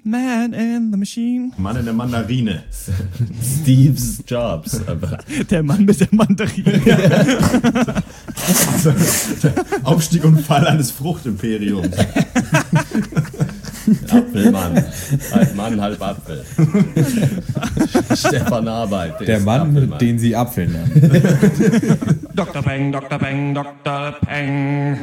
Man in the Machine. Mann in der Mandarine. Steve Jobs. Der Mann mit der Mandarine. Aufstieg und Fall eines Fruchtimperiums. Apfelmann. Halb Mann, halb Apfel. Stefan Arbeit. Der Mann, den sie Apfel nennen. Dr. Peng, Dr. Peng, Dr. Peng.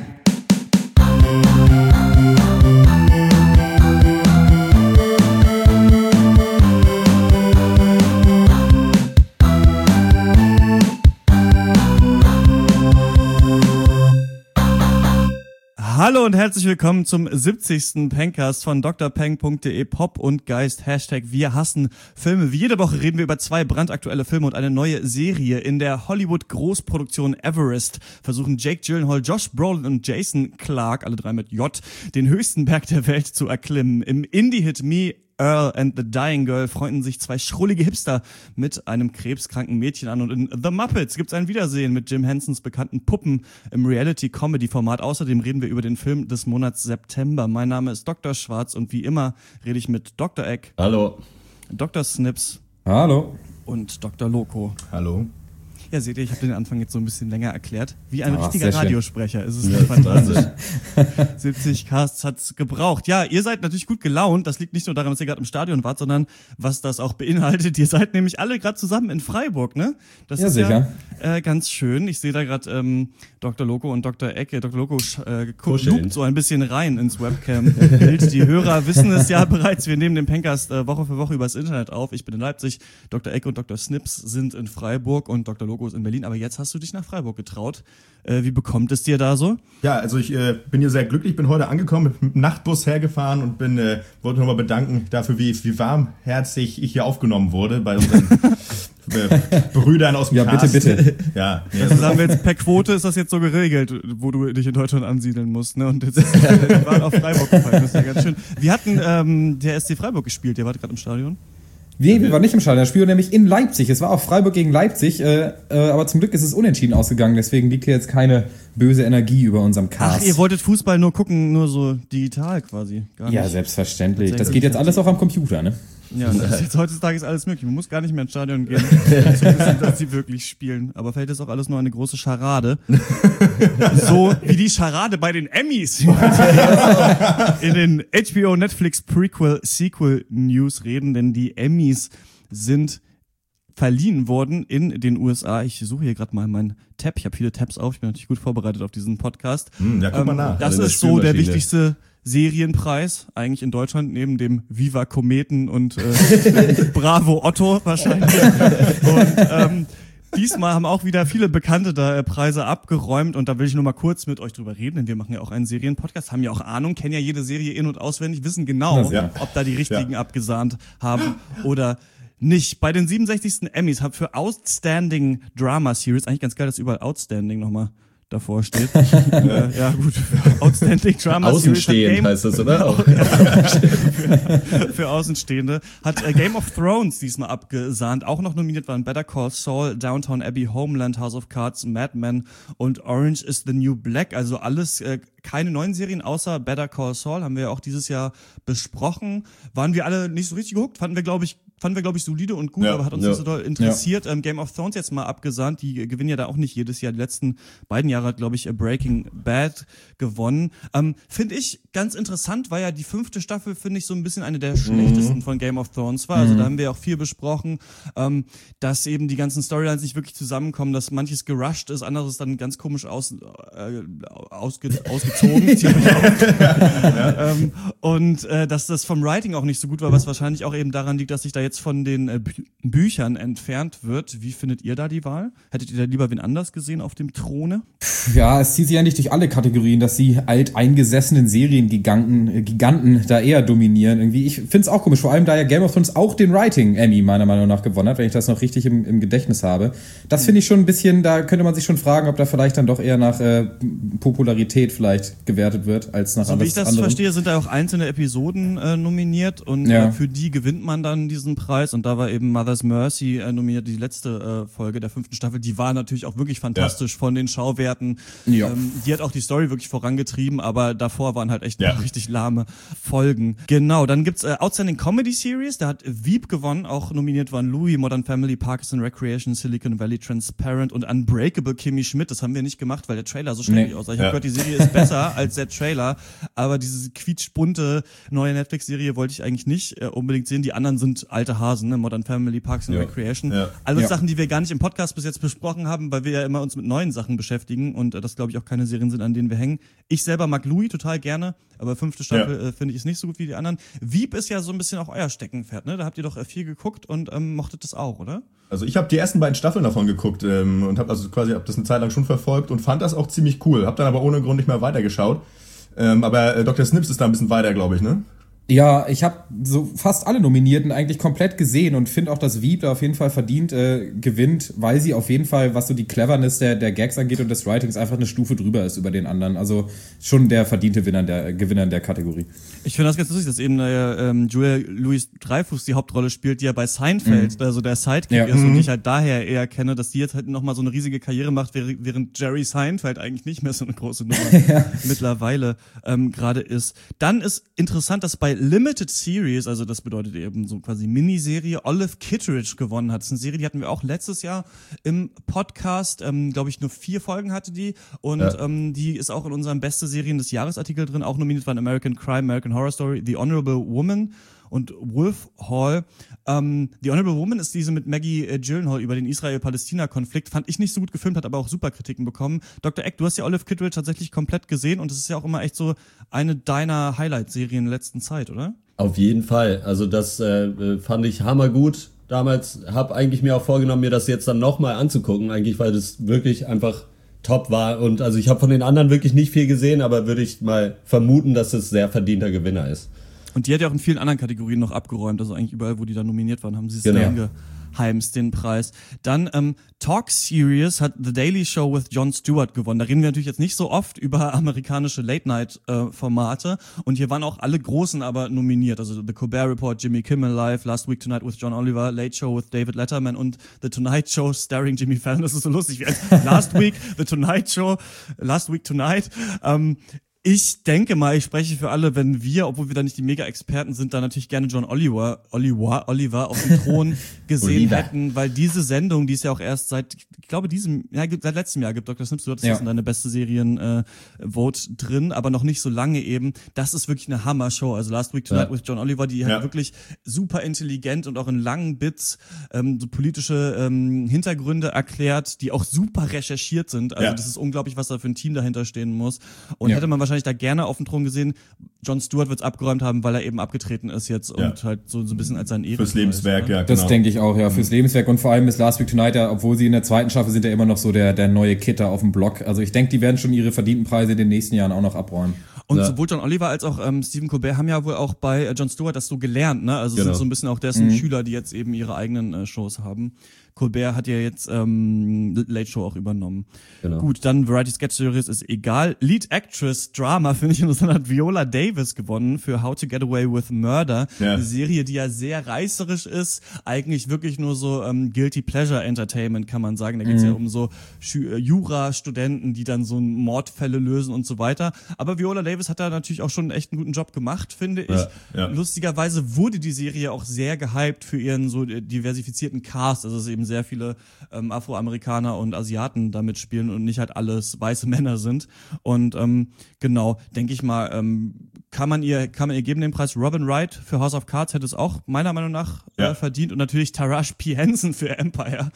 Hallo und herzlich willkommen zum 70. Pencast von drpeng.de Pop und Geist, Hashtag Wir hassen Filme. Wie jede Woche reden wir über 2 brandaktuelle Filme und eine neue Serie. In der Hollywood-Großproduktion Everest versuchen Jake Gyllenhaal, Josh Brolin und Jason Clarke, alle 3 mit J, den höchsten Berg der Welt zu erklimmen. Im Indie-Hit Me, Earl and the Dying Girl freunden sich 2 schrullige Hipster mit einem krebskranken Mädchen an, und in The Muppets gibt's ein Wiedersehen mit Jim Hensons bekannten Puppen im Reality-Comedy-Format. Außerdem reden wir über den Film des Monats September. Mein Name ist Dr. Schwarz und wie immer rede ich mit Dr. Eck, Hallo. Dr. Snips Hallo. und Dr. Loco. Hallo. Ja, seht ihr, ich habe den Anfang jetzt so ein bisschen länger erklärt. Wie ein Ach, richtiger sehr schön. Radiosprecher. Es ist fantastisch. 70 Casts hat's gebraucht. Ja, ihr seid natürlich gut gelaunt. Das liegt nicht nur daran, dass ihr gerade im Stadion wart, sondern was das auch beinhaltet. Ihr seid nämlich alle gerade zusammen in Freiburg, ne? Das Ja, ist sicher. ja ganz schön. Ich sehe da gerade Dr. Loco und Dr. Ecke. Dr. Loco Kuscheln. guckt so ein bisschen rein ins Webcam-Bild. Die Hörer wissen es ja bereits. Wir nehmen den Pencast Woche für Woche übers Internet auf. Ich bin in Leipzig. Dr. Ecke und Dr. Snips sind in Freiburg und Dr. Loco ist in Berlin. Aber jetzt hast du dich nach Freiburg getraut. Wie bekommt es dir da so? Ja, also ich bin hier sehr glücklich, bin heute angekommen, mit dem Nachtbus hergefahren und wollte nochmal bedanken dafür, wie warmherzig ich hier aufgenommen wurde bei unseren Brüdern aus dem Ja, Cast. bitte. Ja, Also sagen wir jetzt, per Quote ist das jetzt so geregelt, wo du dich in Deutschland ansiedeln musst, ne? Und jetzt die Wahl auf Freiburg gefallen. Das ist ja ganz schön. Wir hatten der SC Freiburg gespielt. Ihr wart gerade im Stadion. Wir waren nicht im Stadion, das Spiel war nämlich in Leipzig. Es war auch Freiburg gegen Leipzig, aber zum Glück ist es unentschieden ausgegangen, deswegen liegt hier jetzt keine böse Energie über unserem Cast. Ach, ihr wolltet Fußball nur gucken, nur so digital quasi. Gar nicht. Ja, selbstverständlich. Das Tatsächlich. geht jetzt alles auch am Computer, ne? Ja, das ist jetzt heutzutage ist alles möglich. Man muss gar nicht mehr ins Stadion gehen, um zu wissen, dass sie wirklich spielen. Aber vielleicht ist auch alles nur eine große Scharade. So wie die Scharade bei den Emmys. In den HBO Netflix Prequel Sequel News reden, denn die Emmys sind verliehen worden in den USA. Ich suche hier gerade mal meinen Tab. Ich habe viele Tabs auf. Ich bin natürlich gut vorbereitet auf diesen Podcast. Ja, guck mal nach. Das Also ist so der Spülmaschine. wichtigste Serienpreis eigentlich in Deutschland, neben dem Viva Kometen und Bravo Otto wahrscheinlich. Und diesmal haben auch wieder viele Bekannte da Preise abgeräumt, und da will ich nur mal kurz mit euch drüber reden, denn wir machen ja auch einen Serienpodcast, haben ja auch Ahnung, kennen ja jede Serie in- und auswendig, wissen genau, Ja. ob da die richtigen abgesahnt haben oder nicht. Bei den 67. Emmys habe für Outstanding Drama Series, eigentlich ganz geil, dass überall Outstanding nochmal davor steht. Ja gut, für Outstanding Drama Außenstehend Series heißt das, oder? für Außenstehende hat Game of Thrones diesmal abgesahnt. Auch noch nominiert waren Better Call Saul, Downton Abbey, Homeland, House of Cards, Mad Men und Orange is the New Black. Also alles keine neuen Serien außer Better Call Saul, haben wir ja auch dieses Jahr besprochen. Waren wir alle nicht so richtig gehuckt, fanden wir glaube ich solide und gut, Ja, aber hat uns nicht so doll interessiert. Game of Thrones jetzt mal abgesandt, die gewinnen ja da auch nicht jedes Jahr. Die letzten beiden Jahre hat, glaube ich, Breaking Bad gewonnen. Finde ich ganz interessant, weil ja die 5. Staffel, finde ich, so ein bisschen eine der schlechtesten von Game of Thrones war. Also da haben wir auch viel besprochen, dass eben die ganzen Storylines nicht wirklich zusammenkommen, dass manches gerusht ist, anderes dann ganz komisch ausgezogen. Und dass das vom Writing auch nicht so gut war, was wahrscheinlich auch eben daran liegt, dass sich da jetzt von den Büchern entfernt wird. Wie findet ihr da die Wahl? Hättet ihr da lieber wen anders gesehen auf dem Throne? Ja, es zieht sich eigentlich durch alle Kategorien, dass die alteingesessenen Seriengiganten da eher dominieren. Irgendwie, ich find's auch komisch, vor allem da ja Game of Thrones auch den Writing Emmy meiner Meinung nach gewonnen hat, wenn ich das noch richtig im Gedächtnis habe. Das finde ich schon ein bisschen, da könnte man sich schon fragen, ob da vielleicht dann doch eher nach Popularität vielleicht gewertet wird, als nach So wie ich das anderem. verstehe, sind da auch einzelne Episoden nominiert und für die gewinnt man dann diesen Preis und da war eben Mother's Mercy nominiert, die letzte Folge der 5. Staffel. Die war natürlich auch wirklich fantastisch von den Schauwerten. Ja. Die hat auch die Story wirklich vorangetrieben, aber davor waren halt echt noch richtig lahme Folgen. Genau, dann gibt's Outstanding Comedy Series, da hat Veep gewonnen, auch nominiert waren Louis, Modern Family, Parks and Recreation, Silicon Valley, Transparent und Unbreakable Kimmy Schmidt. Das haben wir nicht gemacht, weil der Trailer so schrecklich aussah. Ich habe gehört, die Serie ist besser als der Trailer, aber diese quietschbunte neue Netflix-Serie wollte ich eigentlich nicht unbedingt sehen. Die anderen sind alte Hasen, ne? Modern Family, Parks and Recreation. Ja. Alles Sachen, die wir gar nicht im Podcast bis jetzt besprochen haben, weil wir ja immer uns mit neuen Sachen beschäftigen und das, glaube ich, auch keine Serien sind, an denen wir hängen. Ich selber mag Louis total gerne, aber 5. Staffel finde ich ist nicht so gut wie die anderen. Veep ist ja so ein bisschen auch euer Steckenpferd, ne? Da habt ihr doch viel geguckt und mochtet das auch, oder? Also ich habe die ersten beiden Staffeln davon geguckt und habe das eine Zeit lang schon verfolgt und fand das auch ziemlich cool. Hab dann aber ohne Grund nicht mehr weitergeschaut. Aber Dr. Snips ist da ein bisschen weiter, glaube ich, ne? Ja, ich habe so fast alle Nominierten eigentlich komplett gesehen und finde auch, dass Veep da auf jeden Fall verdient gewinnt, weil sie auf jeden Fall, was so die Cleverness der Gags angeht und des Writings, einfach eine Stufe drüber ist über den anderen. Also schon der verdiente Gewinner in der Kategorie. Ich finde das ganz lustig, dass eben Julia Louis-Dreyfus die Hauptrolle spielt, die ja bei Seinfeld, also der Sidekick ist und ich halt daher eher kenne, dass die jetzt halt nochmal so eine riesige Karriere macht, während Jerry Seinfeld eigentlich nicht mehr so eine große Nummer mittlerweile gerade ist. Dann ist interessant, dass bei Limited Series, also das bedeutet eben so quasi Miniserie, Olive Kitteridge gewonnen hat. Das ist eine Serie, die hatten wir auch letztes Jahr im Podcast, glaube ich, nur 4 Folgen hatte die und die ist auch in unserem Beste Serien des Jahresartikel drin, auch nominiert waren American Crime, American Horror Story, The Honorable Woman und Wolf Hall. The Honorable Woman ist diese mit Maggie Gyllenhaal über den Israel-Palästina-Konflikt. Fand ich nicht so gut gefilmt, hat aber auch super Kritiken bekommen. Dr. Eck, du hast ja Olive Kitteridge tatsächlich komplett gesehen und es ist ja auch immer echt so eine deiner Highlight-Serien in der letzten Zeit, oder? Auf jeden Fall. Also das fand ich hammergut. Damals habe eigentlich mir auch vorgenommen, mir das jetzt dann nochmal anzugucken, eigentlich, weil das wirklich einfach top war. Und also ich habe von den anderen wirklich nicht viel gesehen, aber würde ich mal vermuten, dass es sehr verdienter Gewinner ist. Und die hat ja auch in vielen anderen Kategorien noch abgeräumt, also eigentlich überall, wo die da nominiert waren, haben sie es eingeheimst, den Preis. Dann Talk Series hat The Daily Show with Jon Stewart gewonnen. Da reden wir natürlich jetzt nicht so oft über amerikanische Late-Night-Formate und hier waren auch alle Großen aber nominiert, also The Colbert Report, Jimmy Kimmel Live, Last Week Tonight with John Oliver, Late Show with David Letterman und The Tonight Show starring Jimmy Fallon. Das ist so lustig wie Last Week, The Tonight Show, Last Week Tonight. Ich denke mal, ich spreche für alle, wenn wir, obwohl wir da nicht die Mega-Experten sind, da natürlich gerne John Oliver auf dem Thron gesehen hätten, weil diese Sendung, die ist ja auch erst seit letztem Jahr gibt Dr. Snips, du hattest das in deine beste Serien-Vote drin, aber noch nicht so lange eben. Das ist wirklich eine Hammer-Show. Also Last Week Tonight with John Oliver, die halt wirklich super intelligent und auch in langen Bits so politische Hintergründe erklärt, die auch super recherchiert sind. Also das ist unglaublich, was da für ein Team dahinter stehen muss. Und hätte man wahrscheinlich da gerne auf dem Thron gesehen. Jon Stewart wird's abgeräumt haben, weil er eben abgetreten ist jetzt und halt so ein bisschen als sein Ehrenpreis. Fürs Lebenswerk, genau. Das denke ich auch, fürs Lebenswerk und vor allem ist Last Week Tonight, obwohl sie in der zweiten Staffel sind, ja immer noch so der neue Kitter auf dem Block. Also ich denke, die werden schon ihre verdienten Preise in den nächsten Jahren auch noch abräumen. Und sowohl John Oliver als auch Stephen Colbert haben ja wohl auch bei Jon Stewart das so gelernt, ne? Also sind so ein bisschen auch dessen Schüler, die jetzt eben ihre eigenen Shows haben. Colbert hat ja jetzt Late Show auch übernommen. Genau. Gut, dann Variety Sketch Series ist egal. Lead Actress Drama, finde ich interessant, hat Viola Davis gewonnen für How to Get Away with Murder. Eine Serie, die ja sehr reißerisch ist, eigentlich wirklich nur so Guilty Pleasure Entertainment, kann man sagen. Da geht's ja um so Jura-Studenten, die dann so Mordfälle lösen und so weiter. Aber Viola Davis hat da natürlich auch schon echt einen guten Job gemacht, finde ich. Ja. Lustigerweise wurde die Serie auch sehr gehypt für ihren so diversifizierten Cast. Also es ist eben sehr viele Afroamerikaner und Asiaten da mitspielen und nicht halt alles weiße Männer sind. Und genau, denke ich mal, kann man ihr geben den Preis. Robin Wright für House of Cards hätte es auch meiner Meinung nach verdient und natürlich Taraji P. Henson für Empire,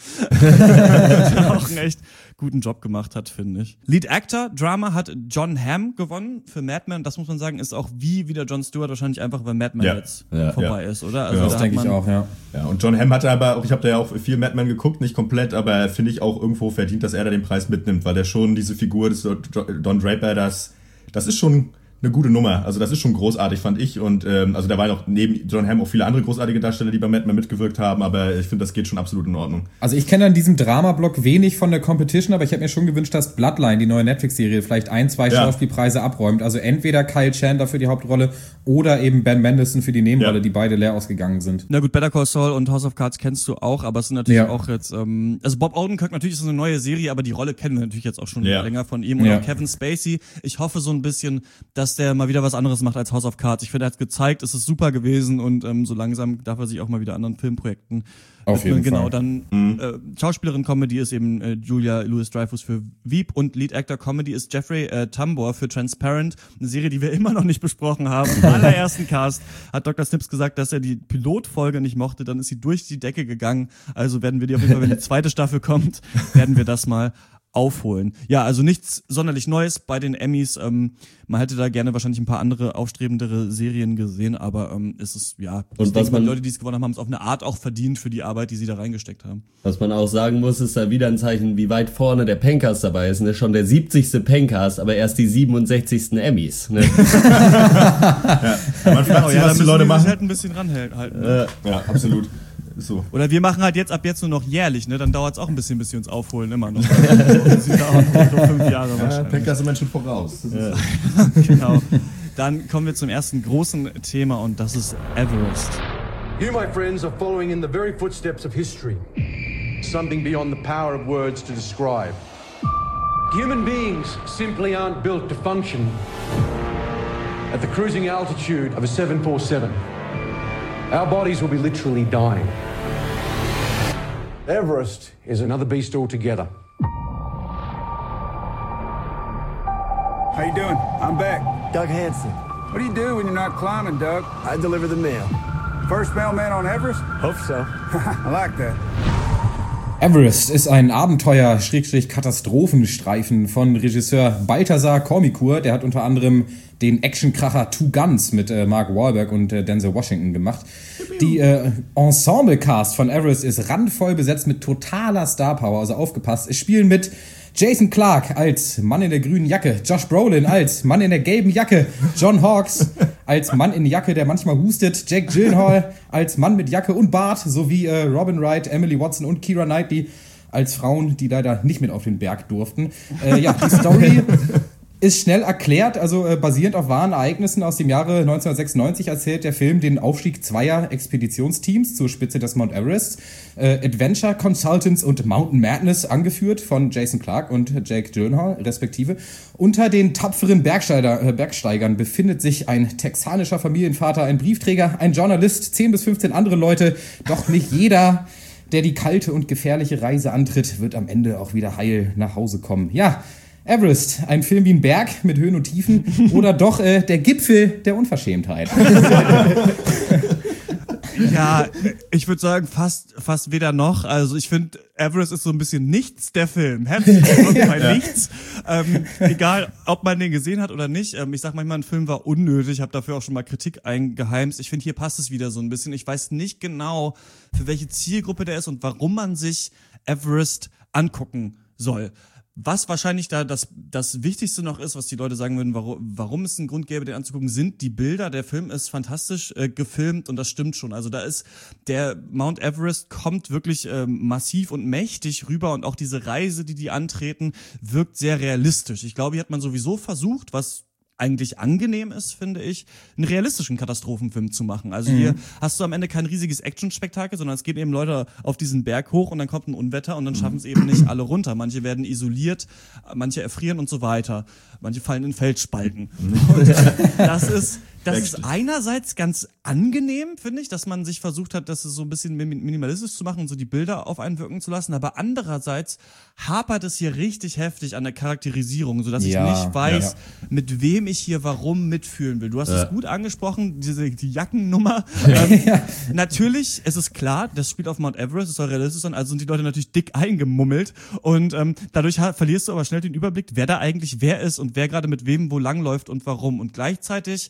der auch einen echt guten Job gemacht hat, finde ich. Lead Actor Drama hat John Hamm gewonnen für Mad Men. Das muss man sagen, ist auch wie wieder Jon Stewart wahrscheinlich einfach, weil Mad Men jetzt vorbei ist, oder? Also das denke ich auch, Ja, und John Hamm hatte aber auch, ich habe da ja auch viel Mad Men geguckt, nicht komplett, aber finde ich auch irgendwo verdient, dass er da den Preis mitnimmt, weil der schon diese Figur des Don Draper, das ist schon eine gute Nummer. Also das ist schon großartig, fand ich. Und also da waren auch neben John Hamm auch viele andere großartige Darsteller, die bei Mad Men mitgewirkt haben, aber ich finde, das geht schon absolut in Ordnung. Also ich kenne an diesem Drama-Block wenig von der Competition, aber ich hätte mir schon gewünscht, dass Bloodline, die neue Netflix-Serie, vielleicht 1-2 Schauspielpreise abräumt. Also entweder Kyle Chandler für die Hauptrolle oder eben Ben Mendelsohn für die Nebenrolle, die beide leer ausgegangen sind. Na gut, Better Call Saul und House of Cards kennst du auch, aber es sind natürlich auch jetzt, also Bob Odenkirk, natürlich ist es eine neue Serie, aber die Rolle kennen wir natürlich jetzt auch schon länger von ihm. Und auch Kevin Spacey. Ich hoffe so ein bisschen, dass der mal wieder was anderes macht als House of Cards. Ich finde, er hat gezeigt, es ist super gewesen und so langsam darf er sich auch mal wieder anderen Filmprojekten auf jeden Fall. Dann Schauspielerin Comedy ist eben Julia Louis-Dreyfus für Veep und Lead Actor Comedy ist Jeffrey Tambor für Transparent, eine Serie, die wir immer noch nicht besprochen haben. Im allerersten Cast hat Dr. Snips gesagt, dass er die Pilotfolge nicht mochte, dann ist sie durch die Decke gegangen. Also werden wir die auf jeden Fall, wenn die zweite Staffel kommt, werden wir das mal aufholen. Ja, also nichts sonderlich Neues bei den Emmys. Man hätte da gerne wahrscheinlich ein paar andere aufstrebendere Serien gesehen, aber es ist, und was die Leute, die es gewonnen haben, es auf eine Art auch verdient für die Arbeit, die sie da reingesteckt haben. Was man auch sagen muss, ist da wieder ein Zeichen, wie weit vorne der Pencast dabei ist. Ne? Schon der 70. Pencast, aber erst die 67. Emmys. Ne? Man fragt sich, was die Leute machen. Halt ein bisschen ranhalten. Ne? Ja, absolut. So. Oder wir machen halt jetzt ab jetzt nur noch jährlich, ne? Dann dauert es auch ein bisschen, bis sie uns aufholen, immer noch. Sie dauern noch 5 Jahre wahrscheinlich. Pencast sind Menschen voraus. Genau. Dann kommen wir zum ersten großen Thema und das ist Everest. You, my friends, are following in the very footsteps of history. Something beyond the power of words to describe. Human beings simply aren't built to function at the cruising altitude of a 747. Our bodies will be literally dying. Everest is another beast altogether. How you doing? I'm back. Doug Hansen. What do you do when you're not climbing, Doug? I deliver the mail. First mailman on Everest? Hope so. I like that. Everest ist ein Abenteuer-Katastrophenstreifen von Regisseur Balthasar Kormikur. Der hat unter anderem den Actionkracher Two Guns mit Mark Wahlberg und Denzel Washington gemacht. Die Ensemble-Cast von Everest ist randvoll besetzt mit totaler Star-Power, also aufgepasst. Es spielen mit Jason Clarke als Mann in der grünen Jacke, Josh Brolin als Mann in der gelben Jacke, John Hawkes als Mann in Jacke, der manchmal hustet, Jake Gyllenhaal als Mann mit Jacke und Bart, sowie Robin Wright, Emily Watson und Keira Knightley als Frauen, die leider nicht mit auf den Berg durften. Die Story ist schnell erklärt, also basierend auf wahren Ereignissen aus dem Jahre 1996 erzählt der Film den Aufstieg zweier Expeditionsteams zur Spitze des Mount Everest. Adventure Consultants und Mountain Madness, angeführt von Jason Clarke und Jake Gyllenhaal respektive. Unter den tapferen Bergsteigern befindet sich ein texanischer Familienvater, ein Briefträger, ein Journalist, 10 bis 15 andere Leute, doch nicht jeder, der die kalte und gefährliche Reise antritt, wird am Ende auch wieder heil nach Hause kommen. Ja, Everest, ein Film wie ein Berg mit Höhen und Tiefen oder doch der Gipfel der Unverschämtheit. Ja, ich würde sagen, fast weder noch. Also ich finde, Everest ist so ein bisschen nichts der Film. Herzlich willkommen bei nichts. Egal, ob man den gesehen hat oder nicht. Ich sag manchmal, ein Film war unnötig. Ich habe dafür auch schon mal Kritik eingeheimst. Ich finde, hier passt es wieder so ein bisschen. Ich weiß nicht genau, für welche Zielgruppe der ist und warum man sich Everest angucken soll. Was wahrscheinlich da das Wichtigste noch ist, was die Leute sagen würden, warum es einen Grund gäbe, den anzugucken, sind die Bilder. Der Film ist fantastisch gefilmt und das stimmt schon. Also da ist der Mount Everest kommt wirklich massiv und mächtig rüber und auch diese Reise, die antreten, wirkt sehr realistisch. Ich glaube, hier hat man sowieso versucht, was eigentlich angenehm ist, finde ich, einen realistischen Katastrophenfilm zu machen. Also hier hast du am Ende kein riesiges Actionspektakel, sondern es gehen eben Leute auf diesen Berg hoch und dann kommt ein Unwetter und dann schaffen es eben nicht alle runter. Manche werden isoliert, manche erfrieren und so weiter. Manche fallen in Felsspalten. Und das ist einerseits ganz angenehm, finde ich, dass man sich versucht hat, das so ein bisschen minimalistisch zu machen und so die Bilder auf einen wirken zu lassen, aber andererseits hapert es hier richtig heftig an der Charakterisierung, sodass ich nicht weiß, mit wem ich hier warum mitfühlen will. Du hast es gut angesprochen, die Jackennummer. Natürlich, es ist klar, das spielt auf Mount Everest, es soll realistisch sein, also sind die Leute natürlich dick eingemummelt und dadurch verlierst du aber schnell den Überblick, wer da eigentlich wer ist und wer gerade mit wem wo langläuft und warum. Und gleichzeitig muss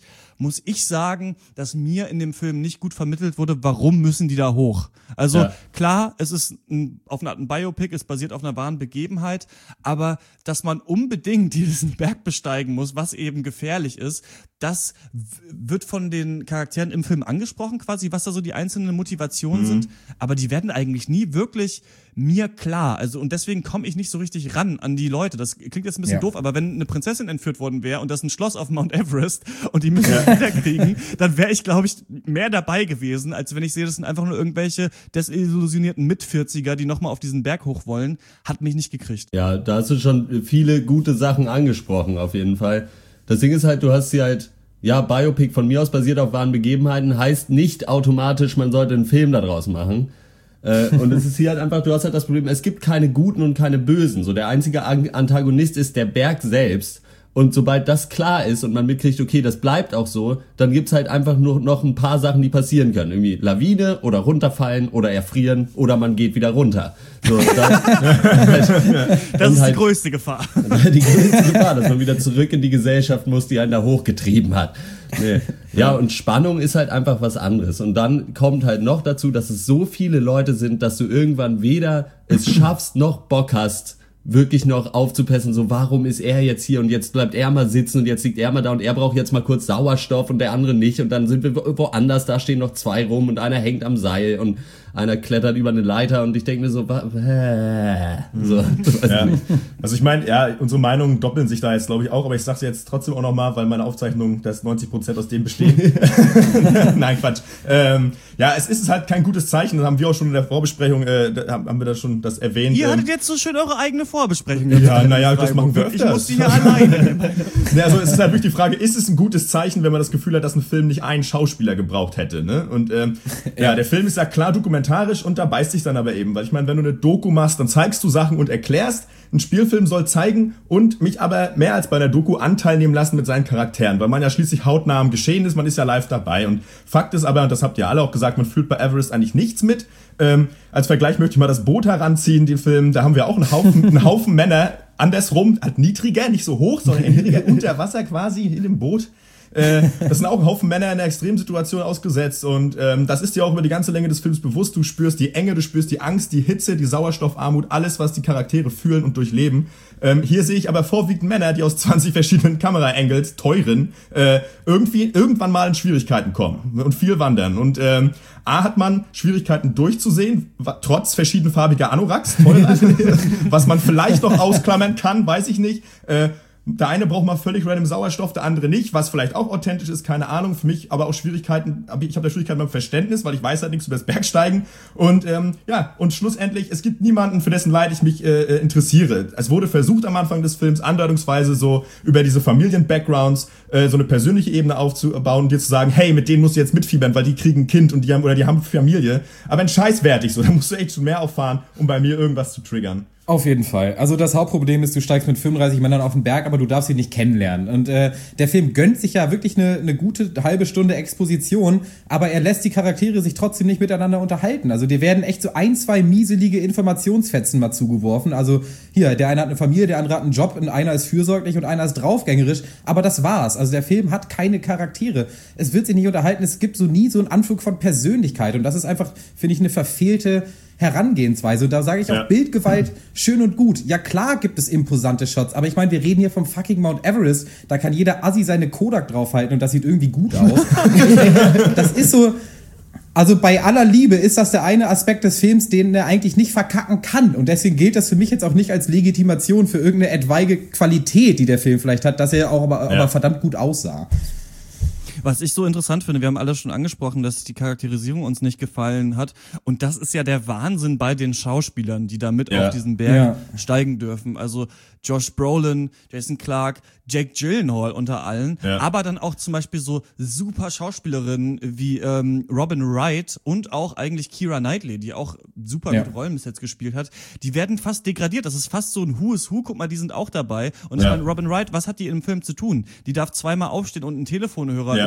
muss ich sagen, dass mir in dem Film nicht gut vermittelt wurde, warum müssen die da hoch? Also klar, es ist auf eine Art ein Biopic, es basiert auf einer wahren Begebenheit, aber dass man unbedingt diesen Berg besteigen muss, was eben gefährlich ist, das wird von den Charakteren im Film angesprochen quasi, was da so die einzelnen Motivationen sind, aber die werden eigentlich nie wirklich mir klar. Also und deswegen komme ich nicht so richtig ran an die Leute. Das klingt jetzt ein bisschen doof, aber wenn eine Prinzessin entführt worden wäre und das ist ein Schloss auf Mount Everest und die müssen es wiederkriegen, dann wäre ich, glaube ich, mehr dabei gewesen, als wenn ich sehe, das sind einfach nur irgendwelche desillusionierten Mit-40er, die nochmal auf diesen Berg hoch wollen. Hat mich nicht gekriegt. Ja, da hast du schon viele gute Sachen angesprochen, auf jeden Fall. Das Ding ist halt, du hast sie halt, Biopic von mir aus basiert auf wahren Begebenheiten, heißt nicht automatisch, man sollte einen Film daraus machen. Und es ist hier halt einfach, du hast halt das Problem, es gibt keine Guten und keine Bösen. So, der einzige Antagonist ist der Berg selbst. Und sobald das klar ist und man mitkriegt, okay, das bleibt auch so, dann gibt's halt einfach nur noch ein paar Sachen, die passieren können. Irgendwie Lawine oder runterfallen oder erfrieren oder man geht wieder runter. So, das ist die größte Gefahr. Die größte Gefahr, dass man wieder zurück in die Gesellschaft muss, die einen da hochgetrieben hat. Nee. Ja, und Spannung ist halt einfach was anderes. Und dann kommt halt noch dazu, dass es so viele Leute sind, dass du irgendwann weder es schaffst, noch Bock hast, wirklich noch aufzupassen, so warum ist er jetzt hier und jetzt bleibt er mal sitzen und jetzt liegt er mal da und er braucht jetzt mal kurz Sauerstoff und der andere nicht und dann sind wir woanders, da stehen noch zwei rum und einer hängt am Seil und einer klettert über eine Leiter und ich denke mir so, du weißt nicht. Also ich meine, unsere Meinungen doppeln sich da jetzt, glaube ich, auch, aber ich sage jetzt trotzdem auch nochmal, weil meine Aufzeichnung, dass 90% aus dem bestehen. Nein, Quatsch. Es ist halt kein gutes Zeichen, das haben wir auch schon in der Vorbesprechung, haben wir da schon das erwähnt. Ihr hattet jetzt so schön eure eigene Vorbesprechung. Ja, das machen wir öfters. Ich muss die hier alleine. Also es ist halt wirklich die Frage, ist es ein gutes Zeichen, wenn man das Gefühl hat, dass ein Film nicht einen Schauspieler gebraucht hätte, ne? Und der Film ist ja klar dokumentarisch und da beißt sich dann aber eben, weil ich meine, wenn du eine Doku machst, dann zeigst du Sachen und erklärst. Ein Spielfilm soll zeigen und mich aber mehr als bei einer Doku Anteil nehmen lassen mit seinen Charakteren, weil man ja schließlich hautnah am Geschehen ist, man ist ja live dabei. Und Fakt ist aber, und das habt ihr alle auch gesagt, man fühlt bei Everest eigentlich nichts mit. Als Vergleich möchte ich mal das Boot heranziehen, den Film, da haben wir auch einen Haufen Männer, andersrum, halt niedriger, nicht so hoch, sondern niedriger unter Wasser quasi in dem Boot. Das sind auch ein Haufen Männer in einer Extremsituation ausgesetzt und das ist dir auch über die ganze Länge des Films bewusst. Du spürst die Enge, du spürst die Angst, die Hitze, die Sauerstoffarmut, alles, was die Charaktere fühlen und durchleben. Hier sehe ich aber vorwiegend Männer, die aus 20 verschiedenen Kamera-Angles, teuren, irgendwann mal in Schwierigkeiten kommen und viel wandern. Und hat man Schwierigkeiten durchzusehen, trotz verschiedenfarbiger Anoraks, teurer, was man vielleicht noch ausklammern kann, weiß ich nicht. Der eine braucht mal völlig random Sauerstoff, der andere nicht, was vielleicht auch authentisch ist, keine Ahnung, für mich aber auch Schwierigkeiten, ich habe da Schwierigkeiten beim Verständnis, weil ich weiß halt nichts über das Bergsteigen und und schlussendlich, es gibt niemanden, für dessen Leid ich mich interessiere. Es wurde versucht am Anfang des Films andeutungsweise so über diese Familien-Backgrounds so eine persönliche Ebene aufzubauen und dir zu sagen, hey, mit denen musst du jetzt mitfiebern, weil die kriegen ein Kind und die haben Familie, aber ein Scheißwertig so, da musst du echt schon mehr auffahren, um bei mir irgendwas zu triggern. Auf jeden Fall. Also das Hauptproblem ist, du steigst mit 35 Männern auf den Berg, aber du darfst sie nicht kennenlernen. Und der Film gönnt sich ja wirklich eine gute halbe Stunde Exposition, aber er lässt die Charaktere sich trotzdem nicht miteinander unterhalten. Also dir werden echt so 1, 2 mieselige Informationsfetzen mal zugeworfen. Also hier, der eine hat eine Familie, der andere hat einen Job und einer ist fürsorglich und einer ist draufgängerisch. Aber das war's. Also der Film hat keine Charaktere. Es wird sich nicht unterhalten. Es gibt so nie so einen Anflug von Persönlichkeit. Und das ist einfach, finde ich, eine verfehlte Herangehensweise. Und da sage ich auch, Bildgewalt, schön und gut. Ja klar gibt es imposante Shots, aber ich meine, wir reden hier vom fucking Mount Everest, da kann jeder Assi seine Kodak draufhalten und das sieht irgendwie gut aus. Das ist so, also bei aller Liebe ist das der eine Aspekt des Films, den er eigentlich nicht verkacken kann. Und deswegen gilt das für mich jetzt auch nicht als Legitimation für irgendeine etwaige Qualität, die der Film vielleicht hat, dass er auch aber verdammt gut aussah. Was ich so interessant finde, wir haben alle schon angesprochen, dass die Charakterisierung uns nicht gefallen hat. Und das ist ja der Wahnsinn bei den Schauspielern, die da mit auf diesen Berg steigen dürfen. Also Josh Brolin, Jason Clarke, Jake Gyllenhaal unter allen. Ja. Aber dann auch zum Beispiel so super Schauspielerinnen wie Robin Wright und auch eigentlich Keira Knightley, die auch super gut Rollen bis jetzt gespielt hat. Die werden fast degradiert. Das ist fast so ein Who is Who. Guck mal, die sind auch dabei. Und ich meine, Robin Wright, was hat die im Film zu tun? Die darf zweimal aufstehen und einen Telefonhörer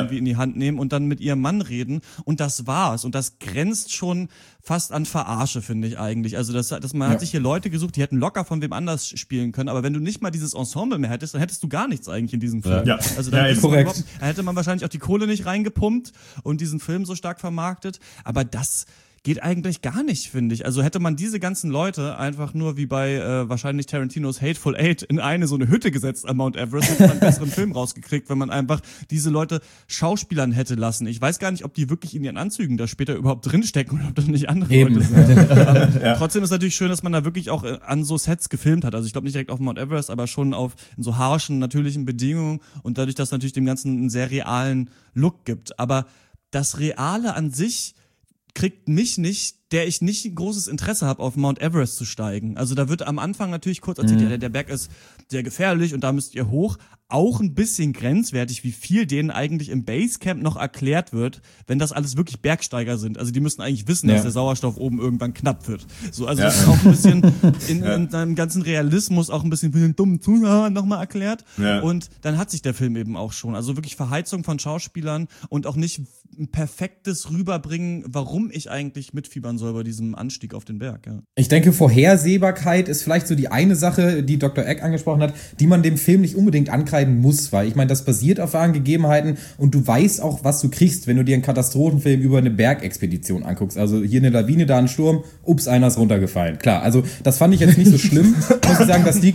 irgendwie in die Hand nehmen und dann mit ihrem Mann reden und das war's. Und das grenzt schon fast an Verarsche, finde ich eigentlich. Also man hat sich hier Leute gesucht, die hätten locker von wem anders spielen können, aber wenn du nicht mal dieses Ensemble mehr hättest, dann hättest du gar nichts eigentlich in diesem Film. Ja. Also dann korrekt. hätte man wahrscheinlich auch die Kohle nicht reingepumpt und diesen Film so stark vermarktet, aber das geht eigentlich gar nicht, finde ich. Also hätte man diese ganzen Leute einfach nur wie bei wahrscheinlich Tarantinos Hateful Eight in so eine Hütte gesetzt am Mount Everest, hätte man einen besseren Film rausgekriegt, wenn man einfach diese Leute Schauspielern hätte lassen. Ich weiß gar nicht, ob die wirklich in ihren Anzügen da später überhaupt drinstecken oder ob das nicht andere Leute sind. Trotzdem ist natürlich schön, dass man da wirklich auch an so Sets gefilmt hat. Also ich glaube nicht direkt auf Mount Everest, aber schon in so harschen, natürlichen Bedingungen und dadurch, dass natürlich dem Ganzen einen sehr realen Look gibt. Aber das Reale an sich kriegt mich nicht, der ich nicht ein großes Interesse habe, auf Mount Everest zu steigen. Also da wird am Anfang natürlich kurz erzählt, ja, der Berg ist sehr gefährlich und da müsst ihr hoch. Auch ein bisschen grenzwertig, wie viel denen eigentlich im Basecamp noch erklärt wird, wenn das alles wirklich Bergsteiger sind. Also die müssen eigentlich wissen, dass der Sauerstoff oben irgendwann knapp wird. So, also das ist auch ein bisschen in seinem ganzen Realismus auch ein bisschen für den dummen Zuhörer nochmal erklärt. Ja. Und dann hat sich der Film eben auch schon. Also wirklich Verheizung von Schauspielern und auch nicht ein perfektes Rüberbringen, warum ich eigentlich mitfiebern soll bei diesem Anstieg auf den Berg. Ja. Ich denke, Vorhersehbarkeit ist vielleicht so die eine Sache, die Dr. Egg angesprochen hat, die man dem Film nicht unbedingt ankreiden muss, weil ich meine, das basiert auf wahren Gegebenheiten und du weißt auch, was du kriegst, wenn du dir einen Katastrophenfilm über eine Bergexpedition anguckst. Also hier eine Lawine, da ein Sturm, ups, einer ist runtergefallen. Klar, also das fand ich jetzt nicht so schlimm. Muss ich sagen, das liegt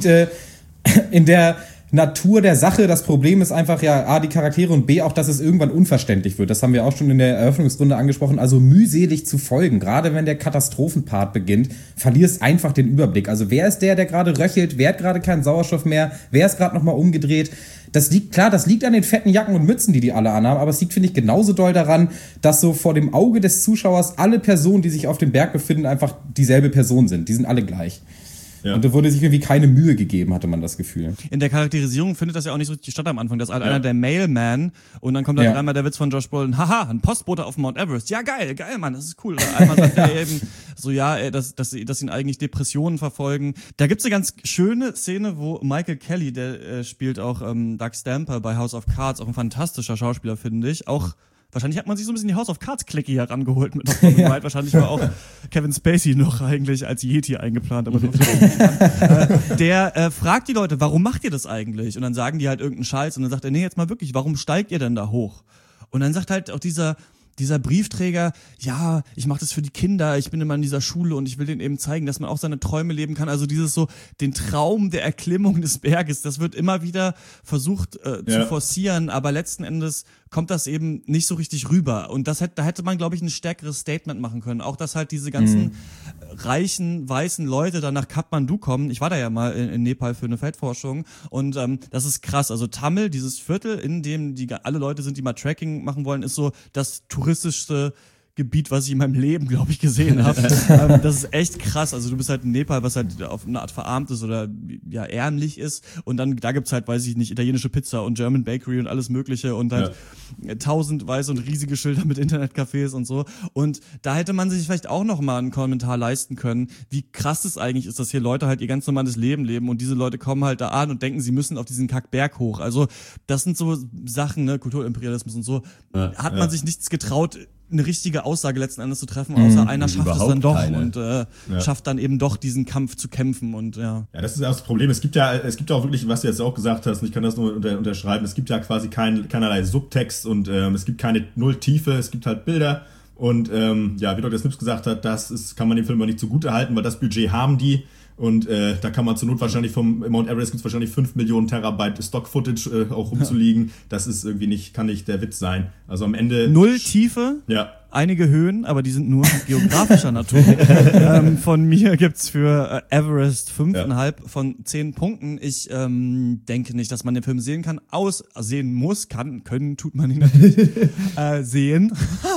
in der Natur der Sache. Das Problem ist einfach ja A, die Charaktere und B, auch, dass es irgendwann unverständlich wird. Das haben wir auch schon in der Eröffnungsrunde angesprochen. Also mühselig zu folgen. Gerade wenn der Katastrophenpart beginnt, verlierst einfach den Überblick. Also wer ist der gerade röchelt? Wer hat gerade keinen Sauerstoff mehr? Wer ist gerade nochmal umgedreht? Das liegt an den fetten Jacken und Mützen, die alle anhaben, aber es liegt, finde ich, genauso doll daran, dass so vor dem Auge des Zuschauers alle Personen, die sich auf dem Berg befinden, einfach dieselbe Person sind. Die sind alle gleich. Ja. Und da wurde sich irgendwie keine Mühe gegeben, hatte man das Gefühl. In der Charakterisierung findet das ja auch nicht so richtig statt am Anfang. Das ist halt einer der Mailman und dann kommt dann einmal der Witz von Josh Brolin, haha, ein Postbote auf Mount Everest. Ja, geil, Mann, das ist cool. Oder einmal sagt er eben so, dass ihn eigentlich Depressionen verfolgen. Da gibt's eine ganz schöne Szene, wo Michael Kelly, der spielt auch Doug Stamper bei House of Cards, auch ein fantastischer Schauspieler, finde ich. Auch wahrscheinlich hat man sich so ein bisschen die House of Cards-Clique hier rangeholt mit Robin Wright. Wahrscheinlich war auch Kevin Spacey noch eigentlich als Yeti eingeplant. Aber der fragt die Leute, warum macht ihr das eigentlich? Und dann sagen die halt irgendeinen Scheiß. Und dann sagt er, nee, jetzt mal wirklich, warum steigt ihr denn da hoch? Und dann sagt halt auch dieser Briefträger, ja, ich mache das für die Kinder, ich bin immer in dieser Schule und ich will denen eben zeigen, dass man auch seine Träume leben kann. Also dieses so, den Traum der Erklimmung des Berges, das wird immer wieder versucht zu forcieren, aber letzten Endes kommt das eben nicht so richtig rüber. Und da hätte man, glaube ich, ein stärkeres Statement machen können. Auch, dass halt diese ganzen reichen, weißen Leute dann nach Kathmandu kommen. Ich war da ja mal in Nepal für eine Feldforschung und das ist krass. Also Tamil, dieses Viertel, in dem alle Leute sind, die mal Tracking machen wollen, ist so das touristischste Gebiet, was ich in meinem Leben, glaube ich, gesehen habe. Das ist echt krass. Also du bist halt in Nepal, was halt auf eine Art verarmt ist oder ja ärmlich ist. Und dann da gibt's halt, weiß ich nicht, italienische Pizza und German Bakery und alles Mögliche und halt 1000 weiße und riesige Schilder mit Internetcafés und so. Und da hätte man sich vielleicht auch noch mal einen Kommentar leisten können, wie krass es eigentlich ist, dass hier Leute halt ihr ganz normales Leben leben und diese Leute kommen halt da an und denken, sie müssen auf diesen Kackberg hoch. Also das sind so Sachen, ne, Kulturimperialismus und so. Hat man sich nichts getraut, eine richtige Aussage letzten Endes zu treffen, außer einer schafft es dann doch und schafft dann eben doch diesen Kampf zu kämpfen und Ja, das ist auch das Problem. Es gibt ja auch wirklich, was du jetzt auch gesagt hast, und ich kann das nur unterschreiben, es gibt ja quasi keinerlei Subtext und es gibt keine Nulltiefe, es gibt halt Bilder und wie Dr. Snips gesagt hat, kann man dem Film aber nicht zugute halten, weil das Budget haben die. Und da kann man zur Not wahrscheinlich vom Mount Everest gibt's wahrscheinlich 5 Millionen Terabyte Stock-Footage auch rumzuliegen. Das ist irgendwie kann nicht der Witz sein. Also am Ende... Null Tiefe, einige Höhen, aber die sind nur geografischer Natur. Von mir gibt's für Everest 5,5 von 10 Punkten. Ich denke nicht, dass man den Film sehen kann. Sehen muss, können, tut man ihn natürlich. Sehen.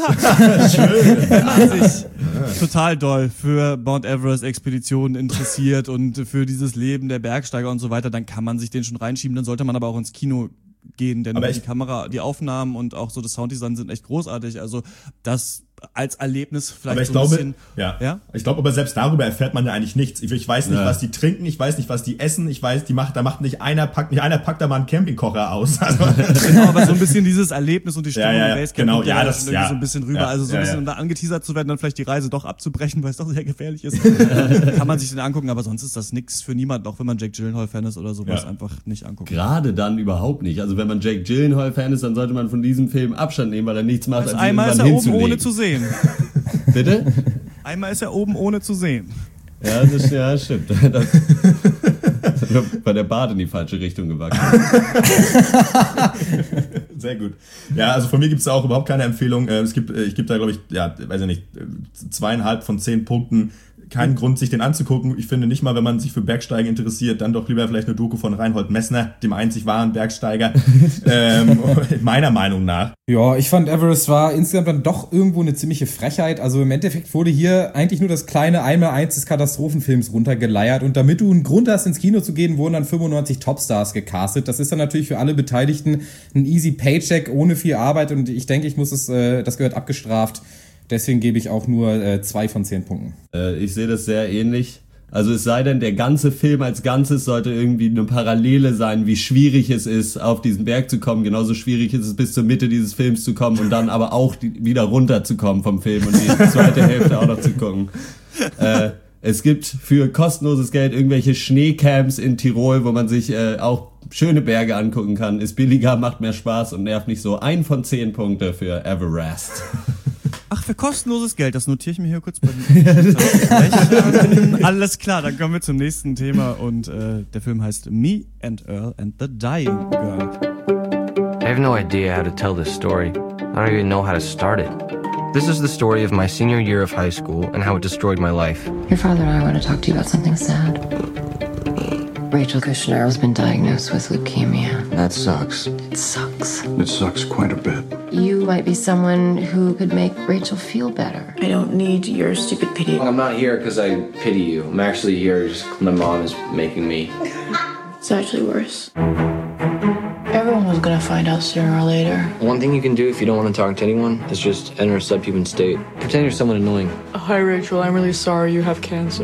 Schön. Sich total doll für Mount Everest Expeditionen interessiert und für dieses Leben der Bergsteiger und so weiter, dann kann man sich den schon reinschieben, dann sollte man aber auch ins Kino gehen, denn die Kamera, die Aufnahmen und auch so das Sounddesign sind echt großartig, also das als Erlebnis vielleicht aber ich so glaube, ein bisschen. Ich glaube, aber selbst darüber erfährt man ja eigentlich nichts. Ich weiß nicht, was die trinken, ich weiß nicht, was die essen, ich weiß, da macht nicht einer packt da mal einen Campingkocher aus. Also genau, aber so ein bisschen dieses Erlebnis und die Stimmung im Basecamp genau, kommt das irgendwie so ein bisschen rüber. Also so ein bisschen, um da angeteasert zu werden, dann vielleicht die Reise doch abzubrechen, weil es doch sehr gefährlich ist. Kann man sich den angucken, aber sonst ist das nichts für niemanden, auch wenn man Jake Gyllenhaal-Fan ist oder sowas, einfach nicht angucken. Gerade dann überhaupt nicht. Also wenn man Jake Gyllenhaal-Fan ist, dann sollte man von diesem Film Abstand nehmen, weil er nichts macht, als einmal ist er oben ohne zu sehen. Bitte? Einmal ist er oben ohne zu sehen. Ja, das stimmt. Das bei der Bart in die falsche Richtung gewachsen. Sehr gut. Ja, also von mir gibt es auch überhaupt keine Empfehlung. Ich gebe da, glaube ich, weiß ich nicht, 2,5 von 10 Punkten. Keinen Grund, sich den anzugucken. Ich finde nicht mal, wenn man sich für Bergsteigen interessiert, dann doch lieber vielleicht eine Doku von Reinhold Messner, dem einzig wahren Bergsteiger, meiner Meinung nach. Ja, ich fand Everest war insgesamt dann doch irgendwo eine ziemliche Frechheit. Also im Endeffekt wurde hier eigentlich nur das kleine 1x1 des Katastrophenfilms runtergeleiert und damit du einen Grund hast, ins Kino zu gehen, wurden dann 95 Topstars gecastet. Das ist dann natürlich für alle Beteiligten ein easy Paycheck ohne viel Arbeit und ich denke, das gehört abgestraft. Deswegen gebe ich auch nur 2 von 10 Punkten. Ich sehe das sehr ähnlich. Also es sei denn, der ganze Film als Ganzes sollte irgendwie eine Parallele sein, wie schwierig es ist, auf diesen Berg zu kommen. Genauso schwierig ist es, bis zur Mitte dieses Films zu kommen und dann aber auch wieder runterzukommen vom Film und die zweite Hälfte auch noch zu gucken. Es gibt für kostenloses Geld irgendwelche Schneecamps in Tirol, wo man sich auch schöne Berge angucken kann. Ist billiger, macht mehr Spaß und nervt nicht so. 1 von 10 Punkte für Everest. Ach, für kostenloses Geld, das notiere ich mir hier kurz bei den Alles klar, dann kommen wir zum nächsten Thema und der Film heißt Me and Earl and the Dying Girl. I have no idea how to tell this story. I don't even know how to start it. This is the story of my senior year of high school and how it destroyed my life. Your father and I want to talk to you about something sad. Rachel Kushner has been diagnosed with leukemia. That sucks. It sucks. It sucks quite a bit. You might be someone who could make Rachel feel better. I don't need your stupid pity. I'm not here because I pity you. I'm actually here just my mom is making me. It's actually worse. Everyone was gonna find out sooner or later. One thing you can do if you don't want to talk to anyone is just enter a subhuman state. Pretend you're someone annoying. Hi, Rachel. I'm really sorry you have cancer.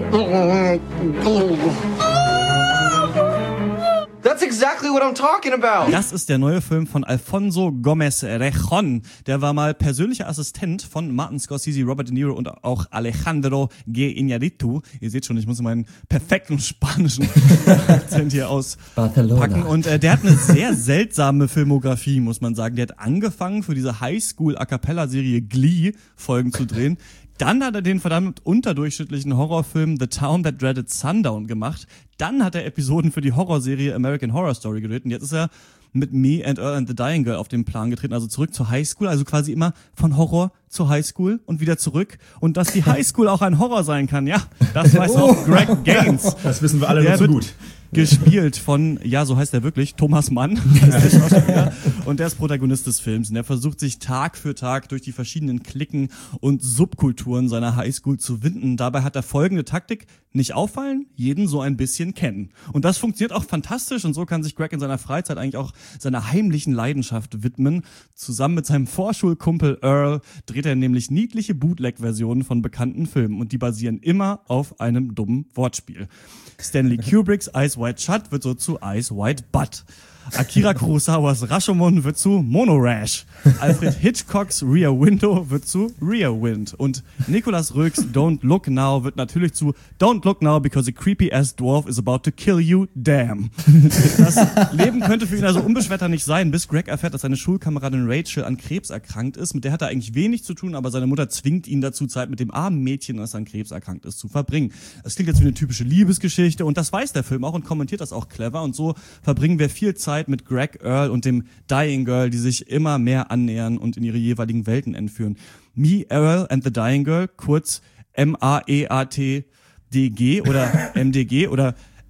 That's exactly what I'm talking about. Das ist der neue Film von Alfonso Gomez Rejon. Der war mal persönlicher Assistent von Martin Scorsese, Robert De Niro und auch Alejandro G. Iñárritu. Ihr seht schon, ich muss meinen perfekten spanischen Akzent hier auspacken. Und der hat eine sehr seltsame Filmografie, muss man sagen. Der hat angefangen, für diese Highschool-A-Cappella-Serie Glee Folgen zu drehen. Dann hat er den verdammt unterdurchschnittlichen Horrorfilm The Town That Dreaded Sundown gemacht. Dann hat er Episoden für die Horrorserie American Horror Story gedreht. Und jetzt ist er mit Me and Earl and the Dying Girl auf den Plan getreten. Also zurück zur Highschool. Also quasi immer von Horror zur Highschool und wieder zurück. Und dass die Highschool auch ein Horror sein kann, ja, das weiß auch Greg Gaines. Das wissen wir alle nur zu gut. Gespielt von, ja, so heißt er wirklich, Thomas Mann, das ist der Schauspieler, und der ist Protagonist des Films. Und er versucht sich Tag für Tag durch die verschiedenen Cliquen und Subkulturen seiner Highschool zu winden. Dabei hat er folgende Taktik: nicht auffallen, jeden so ein bisschen kennen. Und das funktioniert auch fantastisch und so kann sich Greg in seiner Freizeit eigentlich auch seiner heimlichen Leidenschaft widmen. Zusammen mit seinem Vorschulkumpel Earl dreht er nämlich niedliche Bootleg-Versionen von bekannten Filmen und die basieren immer auf einem dummen Wortspiel. Stanley Kubricks Eyes Wide Shut wird so zu Eyes Wide Butt. Akira Kurosawas Rashomon wird zu Monorash. Alfred Hitchcocks Rear Window wird zu Rear Wind. Und Nicolas Roeg's Don't Look Now wird natürlich zu Don't Look Now because a creepy ass dwarf is about to kill you, damn. Das Leben könnte für ihn also unbeschwerter nicht sein, bis Greg erfährt, dass seine Schulkameradin Rachel an Krebs erkrankt ist. Mit der hat er eigentlich wenig zu tun, aber seine Mutter zwingt ihn dazu, Zeit mit dem armen Mädchen, das an Krebs erkrankt ist, zu verbringen. Das klingt jetzt wie eine typische Liebesgeschichte und das weiß der Film auch und kommentiert das auch clever. Und so verbringen wir viel Zeit mit Greg, Earl und dem Dying Girl, die sich immer mehr annähern und in ihre jeweiligen Welten entführen. Me, Earl and the Dying Girl, kurz M-A-E-A-T-D-G oder MDG oder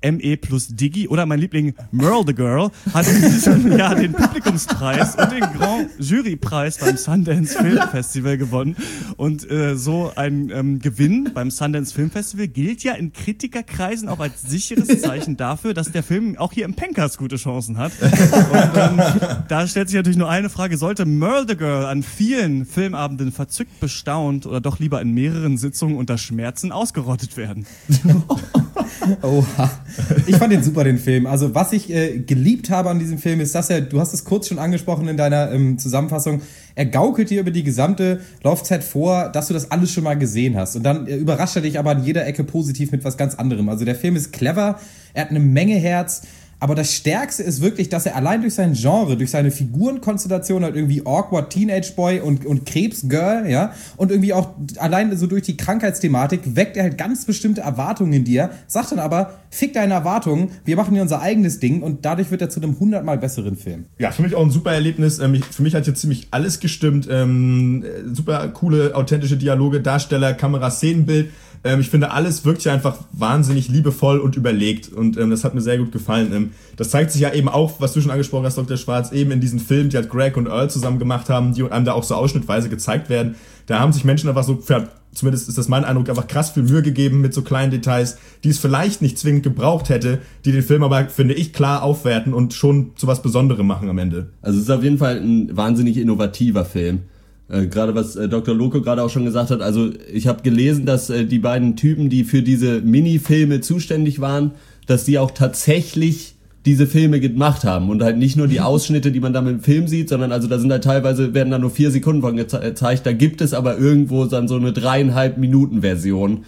ME plus Diggi oder mein Liebling Merle the Girl hat in diesem Jahr den Publikumspreis und den Grand Jurypreis beim Sundance Film Festival gewonnen. Und so ein Gewinn beim Sundance Film Festival gilt ja in Kritikerkreisen auch als sicheres Zeichen dafür, dass der Film auch hier im Pencast gute Chancen hat. Und da stellt sich natürlich nur eine Frage: Sollte Merle the Girl an vielen Filmabenden verzückt, bestaunt oder doch lieber in mehreren Sitzungen unter Schmerzen ausgerottet werden? Oha. Ich fand den super, den Film. Also was ich geliebt habe an diesem Film ist, dass du hast es kurz schon angesprochen in deiner Zusammenfassung, er gaukelt dir über die gesamte Laufzeit vor, dass du das alles schon mal gesehen hast. Und dann überrascht er dich aber an jeder Ecke positiv mit was ganz anderem. Also der Film ist clever, er hat eine Menge Herz. Aber das Stärkste ist wirklich, dass er allein durch sein Genre, durch seine Figurenkonstellation halt irgendwie Awkward Teenage Boy und Krebsgirl, ja, und irgendwie auch allein so durch die Krankheitsthematik weckt er halt ganz bestimmte Erwartungen in dir, sagt dann aber, fick deine Erwartungen, wir machen hier unser eigenes Ding und dadurch wird er zu einem 100-mal besseren Film. Ja, für mich auch ein super Erlebnis. Für mich hat hier ziemlich alles gestimmt. Super coole, authentische Dialoge, Darsteller, Kamera, Szenenbild. Ich finde, alles wirkt hier einfach wahnsinnig liebevoll und überlegt und das hat mir sehr gut gefallen. Das zeigt sich ja eben auch, was du schon angesprochen hast, Dr. Schwarz, eben in diesen Filmen, die halt Greg und Earl zusammen gemacht haben, die einem da auch so ausschnittweise gezeigt werden. Da haben sich Menschen einfach so, zumindest ist das mein Eindruck, einfach krass viel Mühe gegeben mit so kleinen Details, die es vielleicht nicht zwingend gebraucht hätte, die den Film aber, finde ich, klar aufwerten und schon zu was Besonderem machen am Ende. Also es ist auf jeden Fall ein wahnsinnig innovativer Film. Gerade was Dr. Loco gerade auch schon gesagt hat, also ich habe gelesen, dass die beiden Typen, die für diese Minifilme zuständig waren, dass die auch tatsächlich diese Filme gemacht haben und halt nicht nur die Ausschnitte, die man da mit dem Film sieht, sondern also da sind halt teilweise, werden da nur 4 Sekunden von gezeigt, da gibt es aber irgendwo dann so eine 3,5 Minuten Version,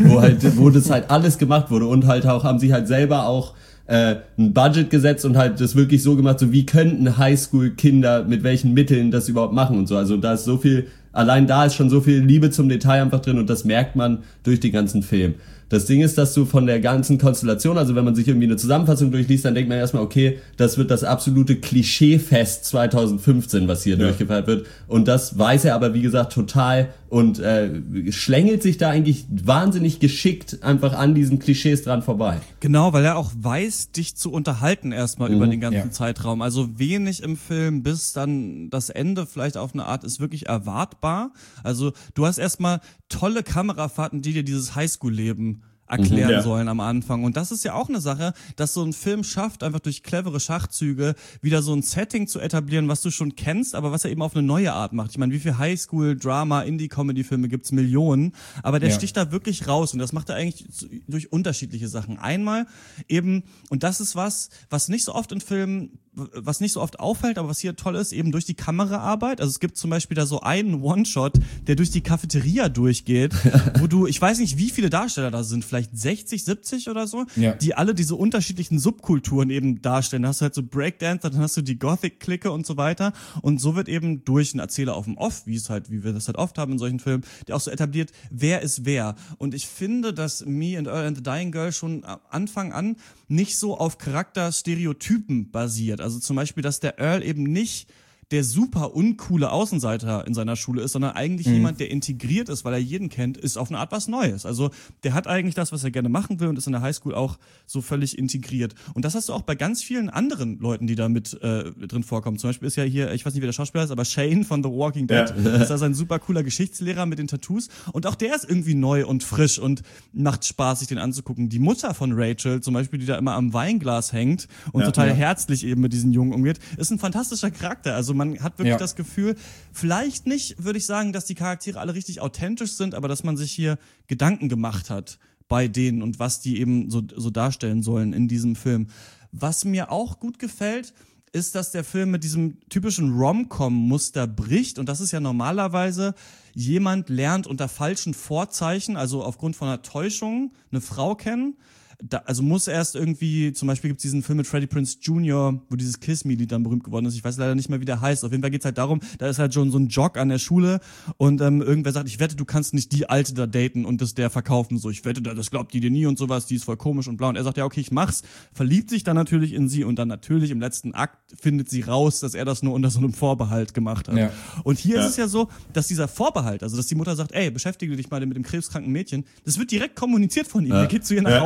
wo das halt alles gemacht wurde und halt auch, haben sie halt selber auch ein Budget gesetzt und halt das wirklich so gemacht, so wie könnten Highschool-Kinder mit welchen Mitteln das überhaupt machen und so. Also da ist so viel, allein da ist schon so viel Liebe zum Detail einfach drin und das merkt man durch den ganzen Film. Das Ding ist, dass du von der ganzen Konstellation, also wenn man sich irgendwie eine Zusammenfassung durchliest, dann denkt man erstmal, okay, das wird das absolute Klischeefest 2015, was hier durchgefeiert wird. Und das weiß er aber, wie gesagt, total und schlängelt sich da eigentlich wahnsinnig geschickt einfach an diesen Klischees dran vorbei. Genau, weil er auch weiß, dich zu unterhalten erstmal über den ganzen Zeitraum. Also wenig im Film, bis dann das Ende vielleicht auf eine Art ist wirklich erwartbar. Also du hast erstmal tolle Kamerafahrten, die dir dieses Highschool-Leben erklären sollen am Anfang. Und das ist ja auch eine Sache, dass so ein Film schafft, einfach durch clevere Schachzüge wieder so ein Setting zu etablieren, was du schon kennst, aber was er eben auf eine neue Art macht. Ich meine, wie viel Highschool, Drama, Indie-Comedy-Filme gibt's? Millionen. Aber der sticht da wirklich raus und das macht er eigentlich durch unterschiedliche Sachen. Einmal eben, und das ist was nicht so oft in Filmen, was nicht so oft auffällt, aber was hier toll ist, eben durch die Kameraarbeit. Also es gibt zum Beispiel da so einen One-Shot, der durch die Cafeteria durchgeht, wo du, ich weiß nicht, wie viele Darsteller da sind, vielleicht 60, 70 oder so, die alle diese unterschiedlichen Subkulturen eben darstellen. Da hast du halt so Breakdancer, dann hast du die Gothic-Clique und so weiter. Und so wird eben durch einen Erzähler auf dem Off, wie wir das halt oft haben in solchen Filmen, der auch so etabliert, wer ist wer. Und ich finde, dass Me and Earl and the Dying Girl schon Anfang an nicht so auf Charakterstereotypen basiert. Also zum Beispiel, dass der Earl eben nicht der super uncoole Außenseiter in seiner Schule ist, sondern eigentlich jemand, der integriert ist, weil er jeden kennt, ist auf eine Art was Neues. Also der hat eigentlich das, was er gerne machen will und ist in der Highschool auch so völlig integriert. Und das hast du auch bei ganz vielen anderen Leuten, die da mit drin vorkommen. Zum Beispiel ist ja hier, ich weiß nicht, wer der Schauspieler ist, aber Shane von The Walking Dead. Das ist ein super cooler Geschichtslehrer mit den Tattoos. Und auch der ist irgendwie neu und frisch und macht Spaß, sich den anzugucken. Die Mutter von Rachel zum Beispiel, die da immer am Weinglas hängt und total herzlich eben mit diesen Jungen umgeht, ist ein fantastischer Charakter. Also man hat wirklich das Gefühl, vielleicht nicht, würde ich sagen, dass die Charaktere alle richtig authentisch sind, aber dass man sich hier Gedanken gemacht hat bei denen und was die eben so darstellen sollen in diesem Film. Was mir auch gut gefällt, ist, dass der Film mit diesem typischen Rom-Com-Muster bricht. Und das ist ja normalerweise, jemand lernt unter falschen Vorzeichen, also aufgrund von einer Täuschung, eine Frau kennen. Also muss erst irgendwie, zum Beispiel gibt's diesen Film mit Freddie Prinze Jr., wo dieses Kiss Me-Lied dann berühmt geworden ist. Ich weiß leider nicht mehr, wie der heißt. Auf jeden Fall geht's halt darum, da ist halt schon so ein Jock an der Schule und irgendwer sagt, ich wette, du kannst nicht die Alte da daten und das der verkaufen. So, ich wette, das glaubt die dir nie und sowas, die ist voll komisch und blau. Und er sagt, ja, okay, ich mach's. Verliebt sich dann natürlich in sie und dann natürlich im letzten Akt findet sie raus, dass er das nur unter so einem Vorbehalt gemacht hat. Ja. Und hier ist es ja so, dass dieser Vorbehalt, also dass die Mutter sagt, ey, beschäftige dich mal mit dem krebskranken Mädchen, das wird direkt kommuniziert von ihm. Er geht zu ihr nach Hause und sagt,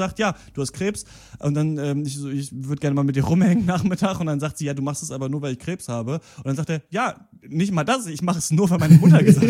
sagt, ja, du hast Krebs und dann ich würde gerne mal mit dir rumhängen Nachmittag und dann sagt sie, ja, du machst es aber nur, weil ich Krebs habe und dann sagt er, ja, nicht mal das, ich mache es nur, weil meine Mutter gesagt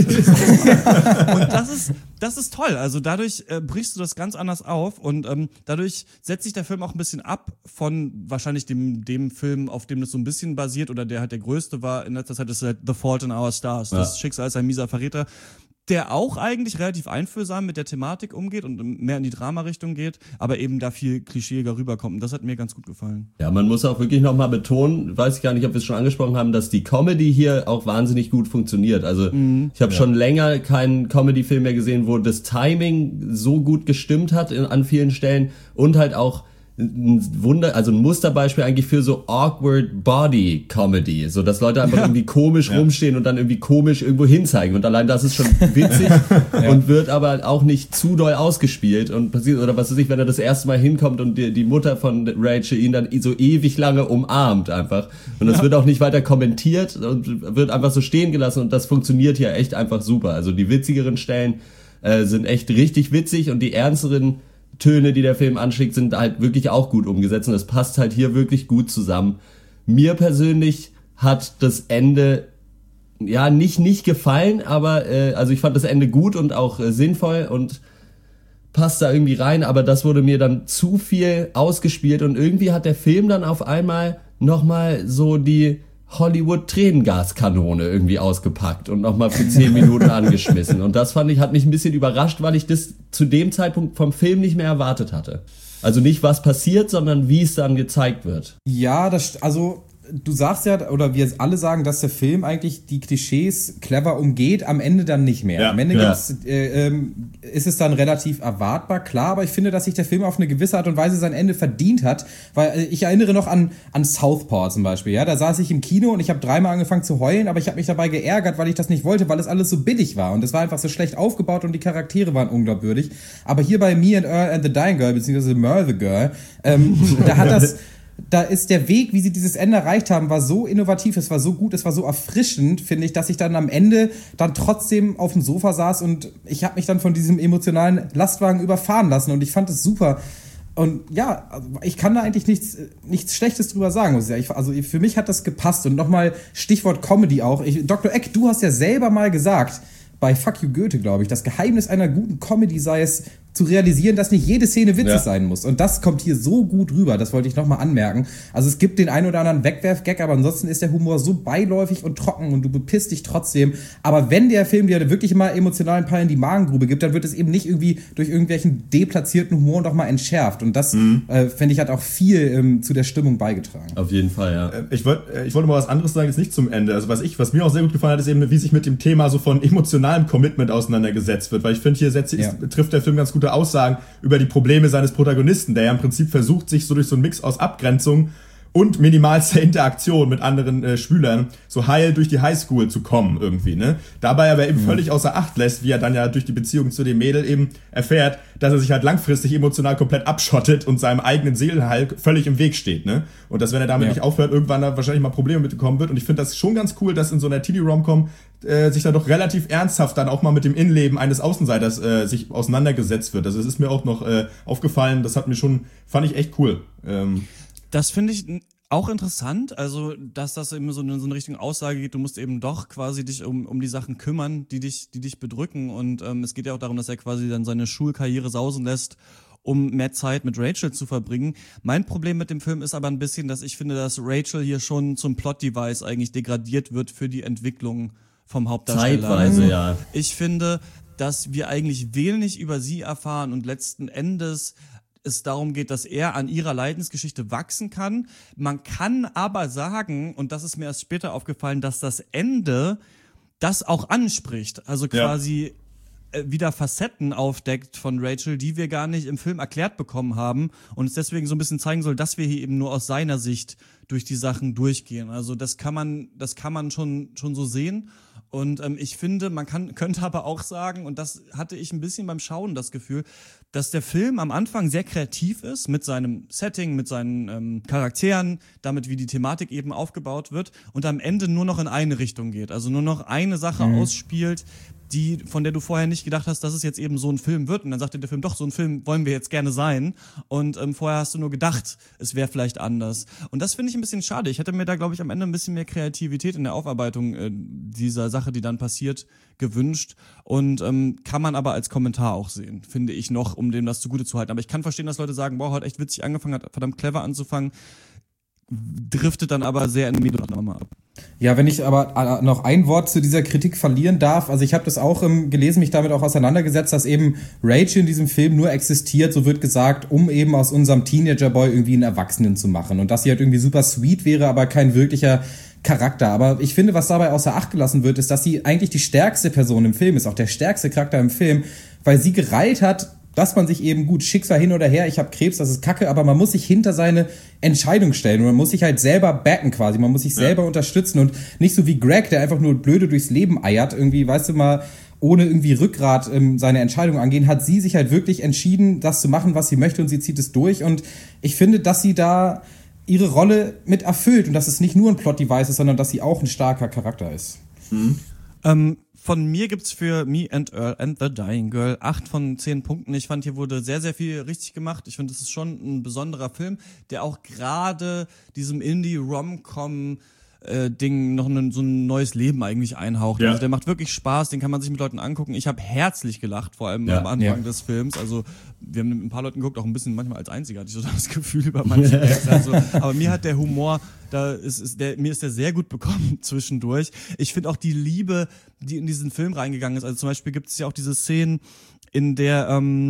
hat. Und das ist toll, also dadurch brichst du das ganz anders auf und dadurch setzt sich der Film auch ein bisschen ab von wahrscheinlich dem Film, auf dem das so ein bisschen basiert oder der halt der größte war in letzter Zeit, ist halt The Fault in Our Stars, das Schicksal ist ein mieser Verräter, der auch eigentlich relativ einfühlsam mit der Thematik umgeht und mehr in die Drama-Richtung geht, aber eben da viel klischeeiger rüberkommt. Und das hat mir ganz gut gefallen. Ja, man muss auch wirklich nochmal betonen, weiß ich gar nicht, ob wir es schon angesprochen haben, dass die Comedy hier auch wahnsinnig gut funktioniert. Also ich habe schon länger keinen Comedy-Film mehr gesehen, wo das Timing so gut gestimmt hat an vielen Stellen und halt auch ein Musterbeispiel eigentlich für so awkward Body Comedy, so dass Leute einfach irgendwie komisch rumstehen und dann irgendwie komisch irgendwo hinzeigen und allein das ist schon witzig und wird aber auch nicht zu doll ausgespielt und passiert, oder was weiß ich, wenn er das erste Mal hinkommt und die Mutter von Rachel ihn dann so ewig lange umarmt einfach und das wird auch nicht weiter kommentiert und wird einfach so stehen gelassen und das funktioniert hier echt einfach super. Also die witzigeren Stellen sind echt richtig witzig und die ernsteren Töne, die der Film anschlägt, sind halt wirklich auch gut umgesetzt und das passt halt hier wirklich gut zusammen. Mir persönlich hat das Ende ja nicht gefallen, aber also ich fand das Ende gut und auch sinnvoll und passt da irgendwie rein, aber das wurde mir dann zu viel ausgespielt und irgendwie hat der Film dann auf einmal nochmal so die Hollywood-Tränengaskanone irgendwie ausgepackt und nochmal für 10 Minuten angeschmissen. Und das fand ich, hat mich ein bisschen überrascht, weil ich das zu dem Zeitpunkt vom Film nicht mehr erwartet hatte. Also nicht, was passiert, sondern wie es dann gezeigt wird. Ja, also du sagst ja, oder wir alle sagen, dass der Film eigentlich die Klischees clever umgeht, am Ende dann nicht mehr. Ja, am Ende ist es dann relativ erwartbar, klar, aber ich finde, dass sich der Film auf eine gewisse Art und Weise sein Ende verdient hat, weil ich erinnere noch an Southpaw zum Beispiel, ja, da saß ich im Kino und ich habe 3-mal angefangen zu heulen, aber ich habe mich dabei geärgert, weil ich das nicht wollte, weil es alles so billig war und es war einfach so schlecht aufgebaut und die Charaktere waren unglaubwürdig, aber hier bei Me and Earl and the Dying Girl, beziehungsweise Merle the Girl, da ist der Weg, wie sie dieses Ende erreicht haben, war so innovativ, es war so gut, es war so erfrischend, finde ich, dass ich dann am Ende dann trotzdem auf dem Sofa saß und ich habe mich dann von diesem emotionalen Lastwagen überfahren lassen und ich fand es super. Und ja, ich kann da eigentlich nichts Schlechtes drüber sagen. Also für mich hat das gepasst und nochmal Stichwort Comedy auch. Dr. Eck, du hast ja selber mal gesagt, bei Fuck You Goethe, glaube ich, das Geheimnis einer guten Comedy sei es, zu realisieren, dass nicht jede Szene witzig sein muss. Und das kommt hier so gut rüber, das wollte ich nochmal anmerken. Also es gibt den einen oder anderen Wegwerf-Gag, aber ansonsten ist der Humor so beiläufig und trocken und du bepisst dich trotzdem. Aber wenn der Film dir wirklich mal emotionalen Peil in die Magengrube gibt, dann wird es eben nicht irgendwie durch irgendwelchen deplatzierten Humor noch mal entschärft. Und das, finde ich, hat auch viel zu der Stimmung beigetragen. Auf jeden Fall, ja. Ich wollte mal was anderes sagen, jetzt nicht zum Ende. Also was mir auch sehr gut gefallen hat, ist eben, wie sich mit dem Thema so von emotionalem Commitment auseinandergesetzt wird. Weil ich finde, hier trifft der Film ganz gute Aussagen über die Probleme seines Protagonisten, der ja im Prinzip versucht, sich so durch so einen Mix aus Abgrenzung und minimalster Interaktion mit anderen Schülern so heil durch die Highschool zu kommen irgendwie, ne? Dabei aber eben völlig außer Acht lässt, wie er dann ja durch die Beziehung zu dem Mädel eben erfährt, dass er sich halt langfristig emotional komplett abschottet und seinem eigenen Seelenheil völlig im Weg steht, ne? Und dass, wenn er damit nicht aufhört, irgendwann da wahrscheinlich mal Probleme mitbekommen wird. Und ich finde das schon ganz cool, dass in so einer Teenie-Rom-Com sich da doch relativ ernsthaft dann auch mal mit dem Innenleben eines Außenseiters sich auseinandergesetzt wird. Also es ist mir auch noch aufgefallen, fand ich echt cool. Das finde ich auch interessant, also dass das eben so eine Richtung Aussage geht, du musst eben doch quasi dich um die Sachen kümmern, die dich bedrücken und es geht ja auch darum, dass er quasi dann seine Schulkarriere sausen lässt, um mehr Zeit mit Rachel zu verbringen. Mein Problem mit dem Film ist aber ein bisschen, dass ich finde, dass Rachel hier schon zum Plot-Device eigentlich degradiert wird für die Entwicklung vom Hauptdarsteller. Zeitweise, ja. Ich finde, dass wir eigentlich wenig über sie erfahren und letzten Endes es darum geht, dass er an ihrer Leidensgeschichte wachsen kann. Man kann aber sagen, und das ist mir erst später aufgefallen, dass das Ende das auch anspricht. Also quasi wieder Facetten aufdeckt von Rachel, die wir gar nicht im Film erklärt bekommen haben und es deswegen so ein bisschen zeigen soll, dass wir hier eben nur aus seiner Sicht durch die Sachen durchgehen. Also das kann man schon so sehen. Und ich finde, könnte aber auch sagen, und das hatte ich ein bisschen beim Schauen das Gefühl, dass der Film am Anfang sehr kreativ ist mit seinem Setting, mit seinen Charakteren, damit wie die Thematik eben aufgebaut wird und am Ende nur noch in eine Richtung geht, also nur noch eine Sache ausspielt, von der du vorher nicht gedacht hast, dass es jetzt eben so ein Film wird. Und dann sagt dir der Film, doch, so ein Film wollen wir jetzt gerne sein. Und vorher hast du nur gedacht, es wäre vielleicht anders. Und das finde ich ein bisschen schade. Ich hätte mir da, glaube ich, am Ende ein bisschen mehr Kreativität in der Aufarbeitung dieser Sache, die dann passiert, gewünscht. Und kann man aber als Kommentar auch sehen, finde ich noch, um dem das zugute zu halten. Aber ich kann verstehen, dass Leute sagen, boah, hat echt witzig angefangen, hat verdammt clever anzufangen, driftet dann aber sehr in die Medienannahme ab. Ja, wenn ich aber noch ein Wort zu dieser Kritik verlieren darf, also ich habe das auch gelesen, mich damit auch auseinandergesetzt, dass eben Rachel in diesem Film nur existiert, so wird gesagt, um eben aus unserem Teenager-Boy irgendwie einen Erwachsenen zu machen und dass sie halt irgendwie super sweet wäre, aber kein wirklicher Charakter. Aber ich finde, was dabei außer Acht gelassen wird, ist, dass sie eigentlich die stärkste Person im Film ist, auch der stärkste Charakter im Film, weil sie gereiht hat, dass man sich eben gut, Schicksal hin oder her, ich habe Krebs, das ist Kacke, aber man muss sich hinter seine Entscheidung stellen und man muss sich halt selber backen quasi, man muss sich selber unterstützen und nicht so wie Greg, der einfach nur blöde durchs Leben eiert, irgendwie, weißt du mal, ohne irgendwie Rückgrat seine Entscheidung angehen, hat sie sich halt wirklich entschieden, das zu machen, was sie möchte und sie zieht es durch und ich finde, dass sie da ihre Rolle mit erfüllt und dass es nicht nur ein Plot-Device ist, sondern dass sie auch ein starker Charakter ist. Von mir gibt's für Me and Earl and the Dying Girl 8 von 10 Punkten. Ich fand, hier wurde sehr, sehr viel richtig gemacht. Ich finde, es ist schon ein besonderer Film, der auch gerade diesem Indie-Rom-Com Ding noch so ein neues Leben eigentlich einhaucht. Ja. Also der macht wirklich Spaß, den kann man sich mit Leuten angucken. Ich habe herzlich gelacht, vor allem am Anfang des Films. Also wir haben mit ein paar Leuten geguckt, auch ein bisschen manchmal als Einziger, hatte ich so das Gefühl über manche Gags. Also, aber mir hat der Humor, mir ist der sehr gut bekommen zwischendurch. Ich finde auch die Liebe, die in diesen Film reingegangen ist. Also zum Beispiel gibt es ja auch diese Szenen, in der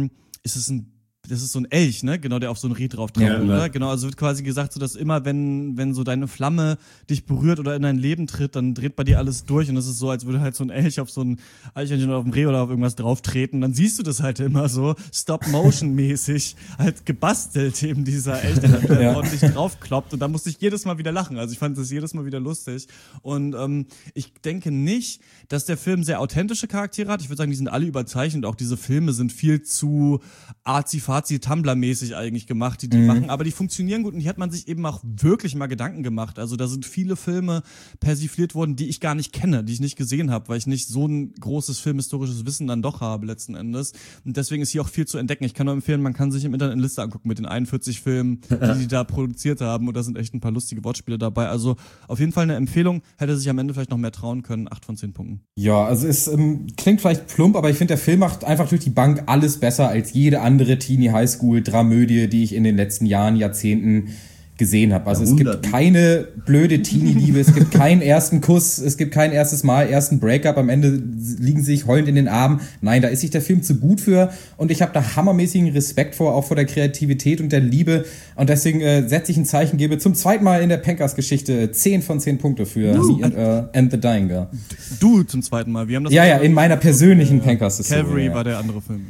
das ist so ein Elch, ne? Genau, der auf so ein Reh drauf trampelt, oder? Genau, also wird quasi gesagt, so dass immer, wenn so deine Flamme dich berührt oder in dein Leben tritt, dann dreht bei dir alles durch und es ist so, als würde halt so ein Elch auf so ein Eichhörnchen oder auf ein Reh oder auf irgendwas drauf treten. Dann siehst du das halt immer so Stop-Motion-mäßig halt gebastelt, eben dieser Elch, der dann ordentlich draufkloppt und da musste ich jedes Mal wieder lachen. Also ich fand das jedes Mal wieder lustig und ich denke nicht, dass der Film sehr authentische Charaktere hat. Ich würde sagen, die sind alle überzeichnet. Auch diese Filme sind viel zu Tumblr-mäßig eigentlich gemacht, die machen, aber die funktionieren gut und hier hat man sich eben auch wirklich mal Gedanken gemacht. Also da sind viele Filme persifliert worden, die ich gar nicht kenne, die ich nicht gesehen habe, weil ich nicht so ein großes filmhistorisches Wissen dann doch habe letzten Endes. Und deswegen ist hier auch viel zu entdecken. Ich kann nur empfehlen, man kann sich im Internet eine Liste angucken mit den 41 Filmen, die da produziert haben und da sind echt ein paar lustige Wortspiele dabei. Also auf jeden Fall eine Empfehlung, hätte sich am Ende vielleicht noch mehr trauen können. 8 von 10 Punkten. Ja, also es klingt vielleicht plump, aber ich finde, der Film macht einfach durch die Bank alles besser als jede andere Teenie-Highschool-Dramödie, die ich in den letzten Jahren, Jahrzehnten gesehen habe. Also es gibt keine blöde Teenie-Liebe, es gibt keinen ersten Kuss, es gibt kein erstes Mal, ersten Breakup, am Ende liegen sie sich heulend in den Armen. Nein, da ist sich der Film zu gut für und ich habe da hammermäßigen Respekt vor, auch vor der Kreativität und der Liebe und deswegen setze ich ein Zeichen, gebe zum zweiten Mal in der Pankers-Geschichte 10 von 10 Punkte für Me and the Dying Girl. Du zum zweiten Mal, wir haben das in meiner persönlichen Pankers-Story. Calvary war der andere Film,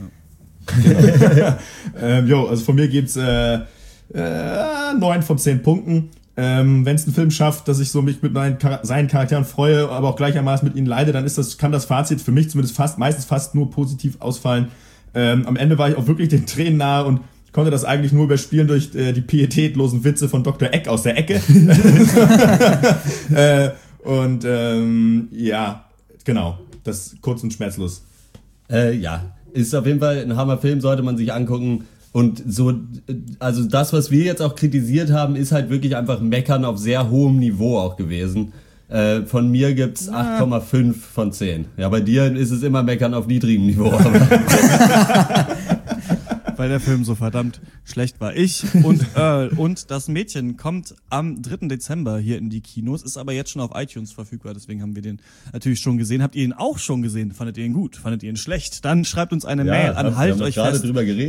also von mir gibt's 9 von 10 Punkten. Wenn es ein Film schafft, dass ich so mich mit seinen Charakteren freue, aber auch gleichermaßen mit ihnen leide, dann kann das Fazit für mich zumindest meistens fast nur positiv ausfallen. Am Ende war ich auch wirklich den Tränen nahe und konnte das eigentlich nur überspielen durch die pietätlosen Witze von Dr. Eck aus der Ecke. Genau, das kurz und schmerzlos. Ist auf jeden Fall ein Hammerfilm, sollte man sich angucken. Und so, also das, was wir jetzt auch kritisiert haben, ist halt wirklich einfach Meckern auf sehr hohem Niveau auch gewesen. Von mir gibt's 8,5 von 10. Ja, bei dir ist es immer Meckern auf niedrigem Niveau. Weil der Film so verdammt schlecht war. Ich und Earl und das Mädchen kommt am 3. Dezember hier in die Kinos, ist aber jetzt schon auf iTunes verfügbar, deswegen haben wir den natürlich schon gesehen. Habt ihr ihn auch schon gesehen? Fandet ihr ihn gut? Fandet ihr ihn schlecht? Dann schreibt uns eine Mail an haltet euch fest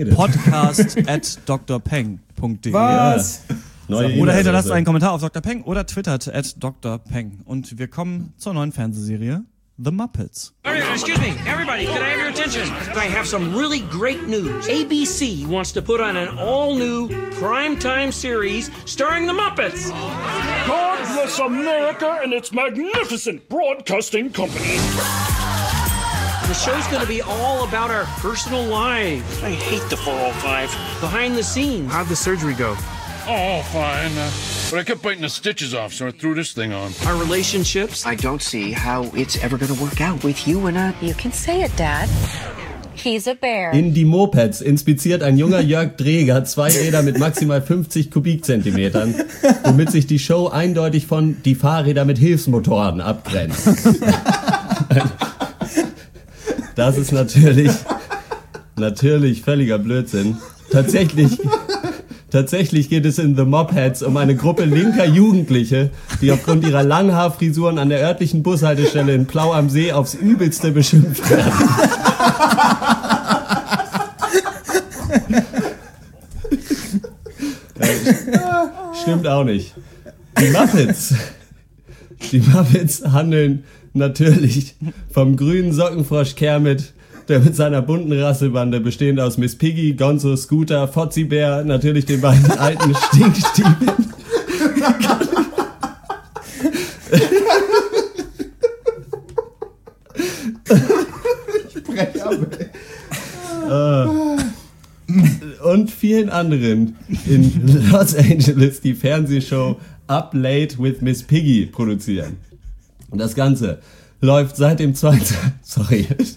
podcast@drpeng.de. Was? Oder hinterlasst einen Kommentar auf Dr. Peng oder twittert @drpeng. Und wir kommen zur neuen Fernsehserie The Muppets. Excuse me, everybody, can I have your attention? I have some really great news. ABC wants to put on an all-new primetime series starring the Muppets. God bless America and its magnificent broadcasting company. The show's going to be all about our personal lives. I hate the 405. Behind the scenes. How'd the surgery go? Oh, fine. But I kept biting the stitches off, so I threw this thing on. Our relationships? I don't see how it's ever gonna work out with you and a... You can say it, Dad. He's a bear. In die Mopeds inspiziert ein junger Jörg Dreger 2 Räder mit maximal 50 Kubikzentimetern, womit sich die Show eindeutig von die Fahrräder mit Hilfsmotoren abgrenzt. Das ist natürlich völliger Blödsinn. Tatsächlich geht es in The Mopheads um eine Gruppe linker Jugendliche, die aufgrund ihrer Langhaarfrisuren an der örtlichen Bushaltestelle in Plau am See aufs Übelste beschimpft werden. Stimmt auch nicht. Die Muppets handeln natürlich vom grünen Sockenfrosch Kermit, der mit seiner bunten Rasselbande bestehend aus Miss Piggy, Gonzo, Scooter, Fozzibär, natürlich den beiden alten Stinkstiefeln. Ich breche ab, und vielen anderen in Los Angeles die Fernsehshow Up Late with Miss Piggy produzieren. Und das Ganze läuft seit dem 22.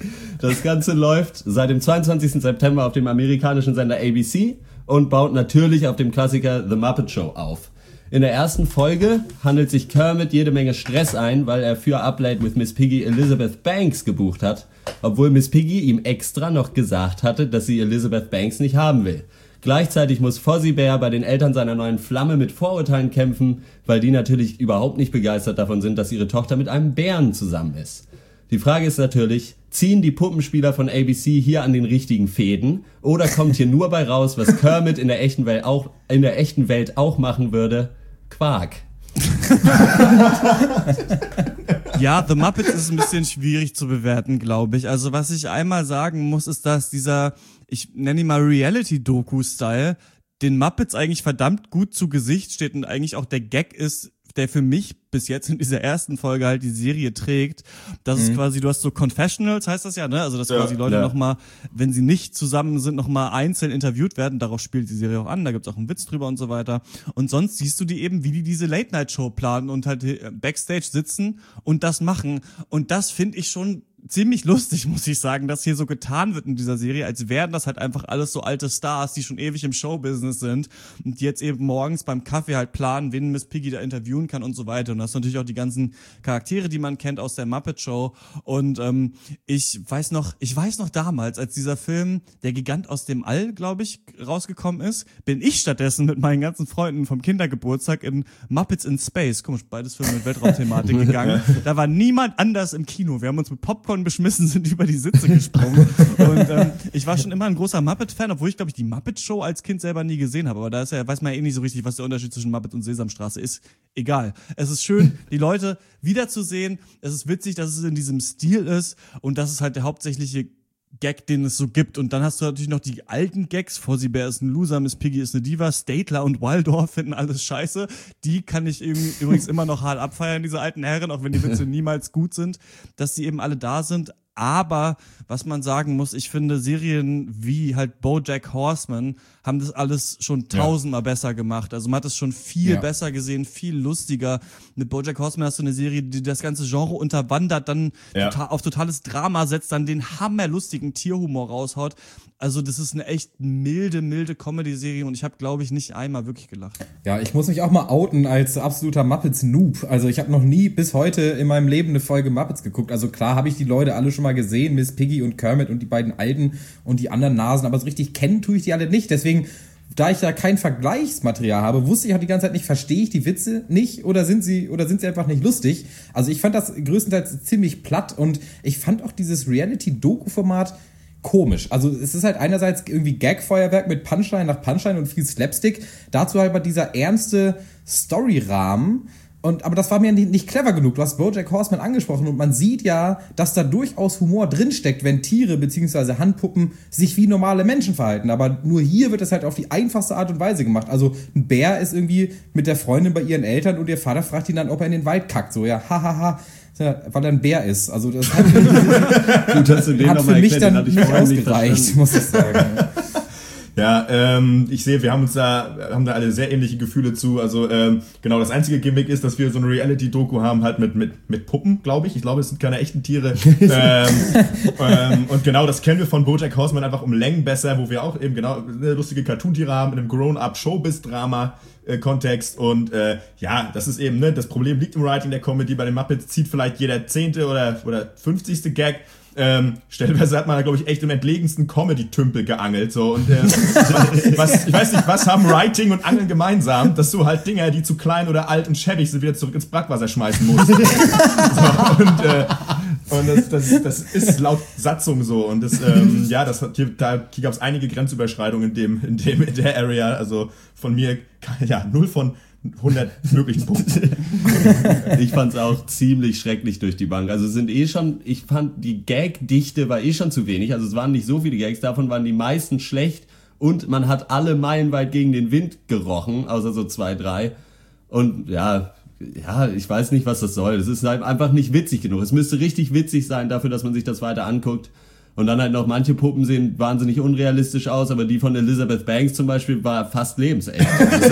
September auf dem amerikanischen Sender ABC und baut natürlich auf dem Klassiker The Muppet Show auf. In der ersten Folge handelt sich Kermit jede Menge Stress ein, weil er für Up Late with Miss Piggy Elizabeth Banks gebucht hat, obwohl Miss Piggy ihm extra noch gesagt hatte, dass sie Elizabeth Banks nicht haben will. Gleichzeitig muss Fozzibär bei den Eltern seiner neuen Flamme mit Vorurteilen kämpfen, weil die natürlich überhaupt nicht begeistert davon sind, dass ihre Tochter mit einem Bären zusammen ist. Die Frage ist natürlich, ziehen die Puppenspieler von ABC hier an den richtigen Fäden oder kommt hier nur bei raus, was Kermit in der echten Welt auch machen würde? Quark. Ja, The Muppets ist ein bisschen schwierig zu bewerten, glaube ich. Also was ich einmal sagen muss, ist, dass dieser, ich nenne ihn mal Reality-Doku-Style, den Muppets eigentlich verdammt gut zu Gesicht steht und eigentlich auch der Gag ist, der für mich bis jetzt in dieser ersten Folge halt die Serie trägt. Das ist quasi, du hast so Confessionals, heißt das ja, ne? Also, dass quasi Leute nochmal, wenn sie nicht zusammen sind, nochmal einzeln interviewt werden. Darauf spielt die Serie auch an. Da gibt's auch einen Witz drüber und so weiter. Und sonst siehst du die eben, wie die diese Late-Night-Show planen und halt Backstage sitzen und das machen. Und das finde ich schon ziemlich lustig, muss ich sagen, dass hier so getan wird in dieser Serie, als wären das halt einfach alles so alte Stars, die schon ewig im Showbusiness sind und die jetzt eben morgens beim Kaffee halt planen, wen Miss Piggy da interviewen kann und so weiter. Und das sind natürlich auch die ganzen Charaktere, die man kennt aus der Muppet Show. Und ich weiß noch damals, als dieser Film Der Gigant aus dem All, glaube ich, rausgekommen ist, bin ich stattdessen mit meinen ganzen Freunden vom Kindergeburtstag in Muppets in Space, komisch, beides Filme mit Weltraumthematik gegangen. Da war niemand anders im Kino. Wir haben uns mit Popcorn beschmissen, sind über die Sitze gesprungen. Und ich war schon immer ein großer Muppet-Fan, obwohl ich, glaube ich, die Muppet-Show als Kind selber nie gesehen habe. Aber da ist weiß man ja eh nicht so richtig, was der Unterschied zwischen Muppet und Sesamstraße ist. Egal. Es ist schön, die Leute wiederzusehen. Es ist witzig, dass es in diesem Stil ist und das ist halt der hauptsächliche Gag, den es so gibt. Und dann hast du natürlich noch die alten Gags. Fozzibär ist ein Loser, Miss Piggy ist eine Diva, Statler und Waldorf finden alles scheiße. Die kann ich übrigens immer noch hart abfeiern, diese alten Herren, auch wenn die Witze niemals gut sind, dass die eben alle da sind. Aber was man sagen muss, ich finde Serien wie halt BoJack Horseman haben das alles schon tausendmal besser gemacht. Also man hat es schon viel besser gesehen, viel lustiger. Mit BoJack Horseman hast du eine Serie, die das ganze Genre unterwandert, dann auf totales Drama setzt, dann den hammerlustigen Tierhumor raushaut. Also das ist eine echt milde Comedy-Serie und ich habe, glaube ich, nicht einmal wirklich gelacht. Ja, ich muss mich auch mal outen als absoluter Muppets-Noob. Also ich habe noch nie bis heute in meinem Leben eine Folge Muppets geguckt. Also klar habe ich die Leute alle schon mal gesehen, Miss Piggy und Kermit und die beiden Alten und die anderen Nasen, aber so richtig kennen tue ich die alle nicht. Deswegen, da ich da kein Vergleichsmaterial habe, wusste ich auch die ganze Zeit nicht, verstehe ich die Witze nicht oder sind sie einfach nicht lustig. Also ich fand das größtenteils ziemlich platt und ich fand auch dieses Reality-Doku-Format komisch. Also es ist halt einerseits irgendwie Gag-Feuerwerk mit Punchline nach Punchline und viel Slapstick. Dazu halt aber dieser ernste Story-Rahmen. Aber das war mir nicht clever genug. Du hast BoJack Horseman angesprochen und man sieht ja, dass da durchaus Humor drinsteckt, wenn Tiere bzw. Handpuppen sich wie normale Menschen verhalten. Aber nur hier wird es halt auf die einfachste Art und Weise gemacht. Also ein Bär ist irgendwie mit der Freundin bei ihren Eltern und ihr Vater fragt ihn dann, ob er in den Wald kackt. So, ja, hahaha. Ja, weil er ein Bär ist. Also das hat für mich dann nicht ausgereicht, muss ich sagen. Ja, ich sehe, wir haben da alle sehr ähnliche Gefühle zu. Also genau, das einzige Gimmick ist, dass wir so eine Reality-Doku haben, halt mit Puppen, glaube ich. Ich glaube, es sind keine echten Tiere. Und genau, das kennen wir von BoJack Horseman einfach um Längen besser, wo wir auch eben genau lustige Cartoon-Tiere haben in einem Grown-up Showbiz-Drama. Kontext und ja, das ist eben, ne, das Problem liegt im Writing der Comedy. Bei den Muppets zieht vielleicht jeder 10. oder 50. Gag. Stellenweise hat man da, glaube ich, echt im entlegensten Comedy-Tümpel geangelt. So. Und ich weiß nicht, was haben Writing und Angeln gemeinsam, dass du halt Dinger, die zu klein oder alt und schäbig sind, wieder zurück ins Brackwasser schmeißen musst. So, und das ist laut Satzung so. Und das, ja, da gab es einige Grenzüberschreitungen in der Area. Also von mir, ja, 0 von 100 möglichen Punkten. Ich fand's auch ziemlich schrecklich durch die Bank. Also ich fand die Gag-Dichte war schon zu wenig. Also es waren nicht so viele Gags, davon waren die meisten schlecht und man hat alle meilenweit gegen den Wind gerochen, außer so 2, 3. Und ja, ich weiß nicht, was das soll. Es ist halt einfach nicht witzig genug. Es müsste richtig witzig sein dafür, dass man sich das weiter anguckt. Und dann halt noch manche Puppen sehen wahnsinnig unrealistisch aus, aber die von Elizabeth Banks zum Beispiel war fast lebensecht.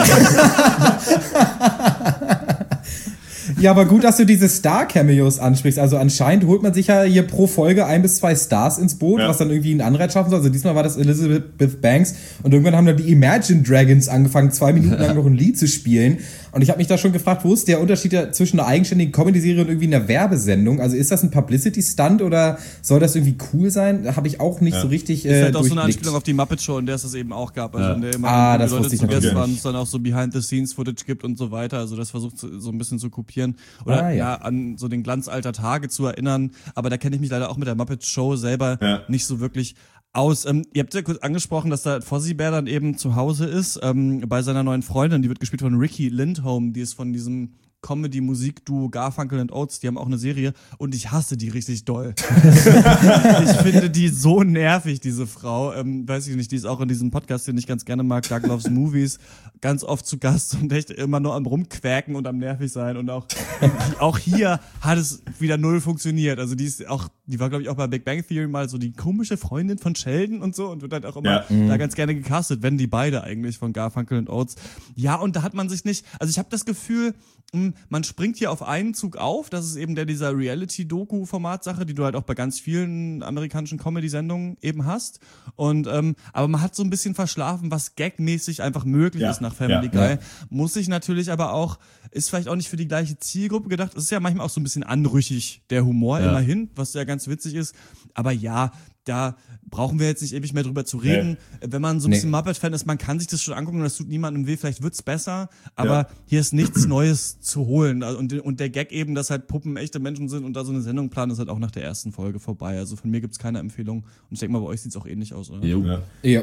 Ja, aber gut, dass du diese Star-Cameos ansprichst. Also anscheinend holt man sich ja hier pro Folge 1 bis 2 Stars ins Boot, was dann irgendwie einen Anreiz schaffen soll. Also diesmal war das Elizabeth Banks und irgendwann haben dann die Imagine Dragons angefangen, 2 Minuten lang noch ein Lied zu spielen. Und ich habe mich da schon gefragt, wo ist der Unterschied zwischen einer eigenständigen Comedy-Serie und irgendwie einer Werbesendung? Also ist das ein Publicity-Stunt oder soll das irgendwie cool sein? Da habe ich auch nicht so richtig ist halt auch so eine Anspielung auf die Muppet Show, in der es das eben auch gab. Also in der immer das Leute wusste ich zu Gast natürlich. waren, es dann auch so Behind-the-Scenes-Footage gibt und so weiter. Also das versucht so ein bisschen zu kopieren. Oder an so den Glanz alter Tage zu erinnern. Aber da kenne ich mich leider auch mit der Muppet Show selber nicht so wirklich aus. Ihr habt ja kurz angesprochen, dass da Fozzie Bear dann eben zu Hause ist, bei seiner neuen Freundin, die wird gespielt von Ricky Lindholm, die ist von diesem Comedy-Musik-Duo Garfunkel and Oates, die haben auch eine Serie und ich hasse die richtig doll. Ich finde die so nervig, diese Frau. Weiß ich nicht, die ist auch in diesem Podcast, den ich ganz gerne mag, Doug Loves Movies, ganz oft zu Gast und echt immer nur am Rumquäken und am nervig sein und auch hier hat es wieder null funktioniert. Also die war glaube ich auch bei Big Bang Theory mal so die komische Freundin von Sheldon und so und wird halt auch immer da ganz gerne gecastet, wenn die beide eigentlich von Garfunkel and Oates. Ja, und da hat man sich nicht, also ich habe das Gefühl, man springt hier auf einen Zug auf, das ist eben dieser Reality-Doku-Format-Sache, die du halt auch bei ganz vielen amerikanischen Comedy-Sendungen eben hast. Und aber man hat so ein bisschen verschlafen, was gagmäßig einfach möglich ist nach Family Guy. Muss sich natürlich aber auch, ist vielleicht auch nicht für die gleiche Zielgruppe gedacht. Es ist ja manchmal auch so ein bisschen anrüchig, der Humor immerhin, was ja ganz witzig ist. Aber ja, da brauchen wir jetzt nicht ewig mehr drüber zu reden. Wenn man so ein bisschen Muppet-Fan ist, man kann sich das schon angucken und das tut niemandem weh, vielleicht wird's besser, aber hier ist nichts Neues zu holen. Und der Gag eben, dass halt Puppen echte Menschen sind und da so eine Sendung planen, ist halt auch nach der ersten Folge vorbei. Also von mir gibt's keine Empfehlung und ich denke mal, bei euch sieht's auch ähnlich aus, oder? Ja.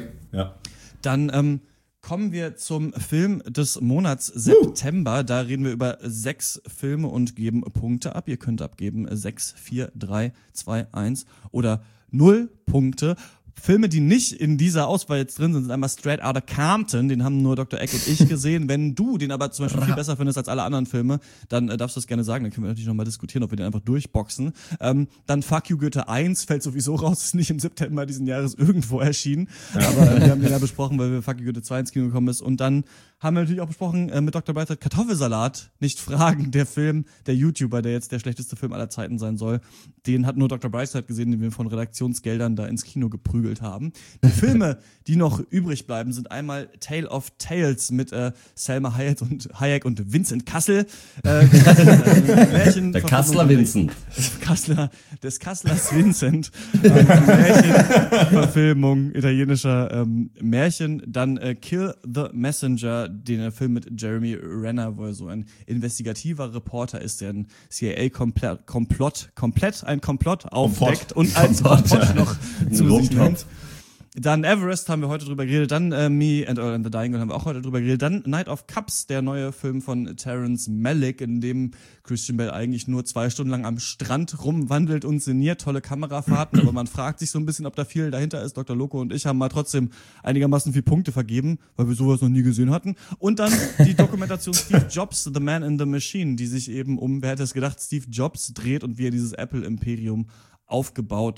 Dann kommen wir zum Film des Monats September. Da reden wir über 6 Filme und geben Punkte ab. Ihr könnt abgeben 6, 4, 3, 2, 1 oder 0 Punkte. Filme, die nicht in dieser Auswahl jetzt drin sind einmal Straight Outta Compton, den haben nur Dr. Egg und ich gesehen. Wenn du den aber zum Beispiel viel besser findest als alle anderen Filme, dann darfst du das gerne sagen, dann können wir natürlich nochmal diskutieren, ob wir den einfach durchboxen. Dann Fuck You Goethe 1 fällt sowieso raus, ist nicht im September diesen Jahres irgendwo erschienen, aber wir haben den ja besprochen, weil wir Fuck You Goethe 2 ins Kino gekommen ist. Und dann haben wir natürlich auch besprochen mit Dr. Brightside Kartoffelsalat, nicht fragen, der Film, der YouTuber, der jetzt der schlechteste Film aller Zeiten sein soll, den hat nur Dr. Brightside gesehen, den wir von Redaktionsgeldern da ins Kino geprügelt haben. Die Filme, die noch übrig bleiben, sind einmal Tale of Tales mit Salma Hayek und Vincent Cassel. Der Kassler Vincent. Des Kasslers Vincent. Märchenverfilmung italienischer Märchen. Dann Kill the Messenger, den Film mit Jeremy Renner, wo er so ein investigativer Reporter ist, der ein CIA-Komplott aufdeckt und als Komplott noch zu sich nimmt. Dann Everest haben wir heute drüber geredet, dann Me and Earl and the Dying Girl haben wir auch heute drüber geredet, dann Night of Cups, der neue Film von Terrence Malick, in dem Christian Bale eigentlich nur 2 Stunden lang am Strand rumwandelt und sinniert, tolle Kamerafahrten, aber man fragt sich so ein bisschen, ob da viel dahinter ist. Dr. Loco und ich haben mal trotzdem einigermaßen viel Punkte vergeben, weil wir sowas noch nie gesehen hatten. Und dann die Dokumentation Steve Jobs, The Man in the Machine, die sich eben wer hätte es gedacht, Steve Jobs dreht und wie er dieses Apple-Imperium aufgebaut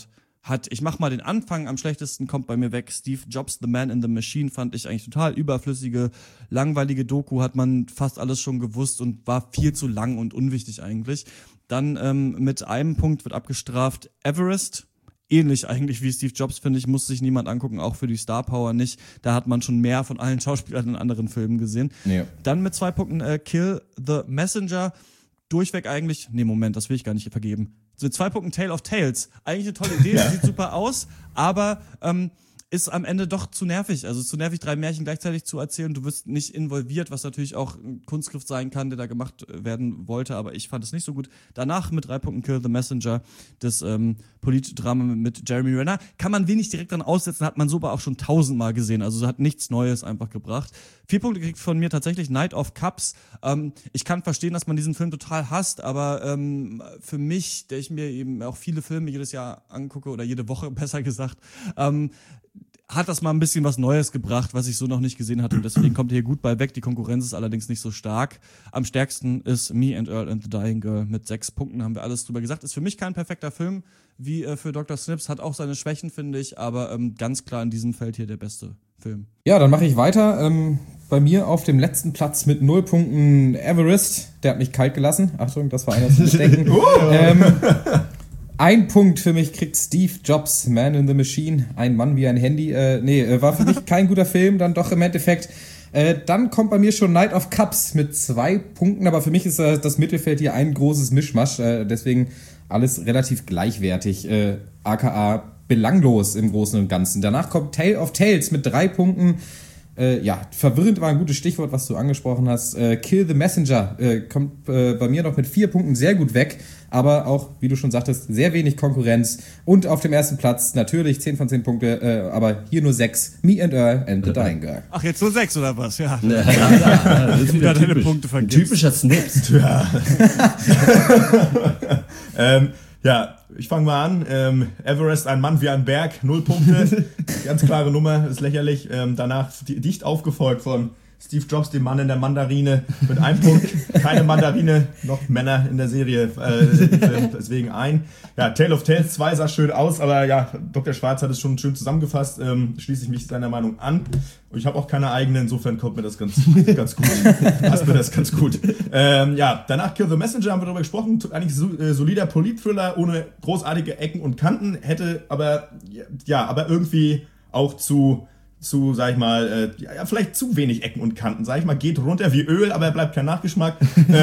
ich mach mal den Anfang am schlechtesten, kommt bei mir weg. Steve Jobs, The Man in the Machine, fand ich eigentlich total überflüssige, langweilige Doku, hat man fast alles schon gewusst und war viel zu lang und unwichtig eigentlich. Dann mit einem Punkt wird abgestraft Everest. Ähnlich eigentlich wie Steve Jobs, finde ich, muss sich niemand angucken, auch für die Star Power nicht. Da hat man schon mehr von allen Schauspielern in anderen Filmen gesehen. Ja. Dann mit 2 Punkten Kill the Messenger. Durchweg eigentlich, das will ich gar nicht vergeben. So 2 Punkten Tale of Tales. Eigentlich eine tolle Idee, sieht super aus, aber ist am Ende doch zu nervig. Also zu nervig, 3 Märchen gleichzeitig zu erzählen. Du wirst nicht involviert, was natürlich auch ein Kunstgriff sein kann, der da gemacht werden wollte, aber ich fand es nicht so gut. Danach mit 3 Punkten Kill the Messenger, das Politdrama mit Jeremy Renner. Kann man wenig direkt dran aussetzen, hat man so aber auch schon 1000-mal gesehen. Also hat nichts Neues einfach gebracht. 4 Punkte kriegt von mir tatsächlich Night of Cups. Ich kann verstehen, dass man diesen Film total hasst, aber für mich, der ich mir eben auch viele Filme jedes Jahr angucke oder jede Woche besser gesagt, hat das mal ein bisschen was Neues gebracht, was ich so noch nicht gesehen hatte und deswegen kommt er hier gut bei weg. Die Konkurrenz ist allerdings nicht so stark. Am stärksten ist Me and Earl and the Dying Girl mit 6 Punkten, haben wir alles drüber gesagt. Ist für mich kein perfekter Film, wie für Dr. Snips, hat auch seine Schwächen, finde ich, aber ganz klar in diesem Feld hier der beste Film. Ja, dann mache ich weiter. Bei mir auf dem letzten Platz mit 0 Punkten Everest. Der hat mich kalt gelassen. Achtung, das war einer zu denken. 1 Punkt für mich kriegt Steve Jobs, Man in the Machine, ein Mann wie ein Handy. War für mich kein guter Film, dann doch im Endeffekt. Dann kommt bei mir schon Night of Cups mit 2 Punkten, aber für mich ist das Mittelfeld hier ein großes Mischmasch, deswegen alles relativ gleichwertig, aka belanglos im Großen und Ganzen. Danach kommt Tale of Tales mit 3 Punkten. Verwirrend war ein gutes Stichwort, was du angesprochen hast. Kill the Messenger kommt bei mir noch mit 4 Punkten sehr gut weg, aber auch, wie du schon sagtest, sehr wenig Konkurrenz. Und auf dem ersten Platz natürlich 10 von 10 Punkte, aber hier nur 6. Me and Earl and the Dying Girl. Ach, jetzt nur 6 oder was? Ja. Das ist wieder deine Punkte vergisst. Typischer Snips. Ja, ich fange mal an. Everest, ein Mann wie ein Berg, 0 Punkte. Ganz klare Nummer, ist lächerlich. Danach dicht aufgefolgt von Steve Jobs, dem Mann in der Mandarine, mit 1 Punkt. Keine Mandarine, noch Männer in der Serie, deswegen 1. Ja, Tale of Tales 2 sah schön aus, aber ja, Dr. Schwarz hat es schon schön zusammengefasst. Schließe ich mich seiner Meinung an. Und ich habe auch keine eigene, insofern kommt mir das ganz gut. Passt mir das ganz gut. Danach Kill the Messenger, haben wir darüber gesprochen. Eigentlich solider Polit-Thriller ohne großartige Ecken und Kanten. Hätte aber irgendwie auch sag ich mal, vielleicht zu wenig Ecken und Kanten, sag ich mal, geht runter wie Öl, aber bleibt kein Nachgeschmack.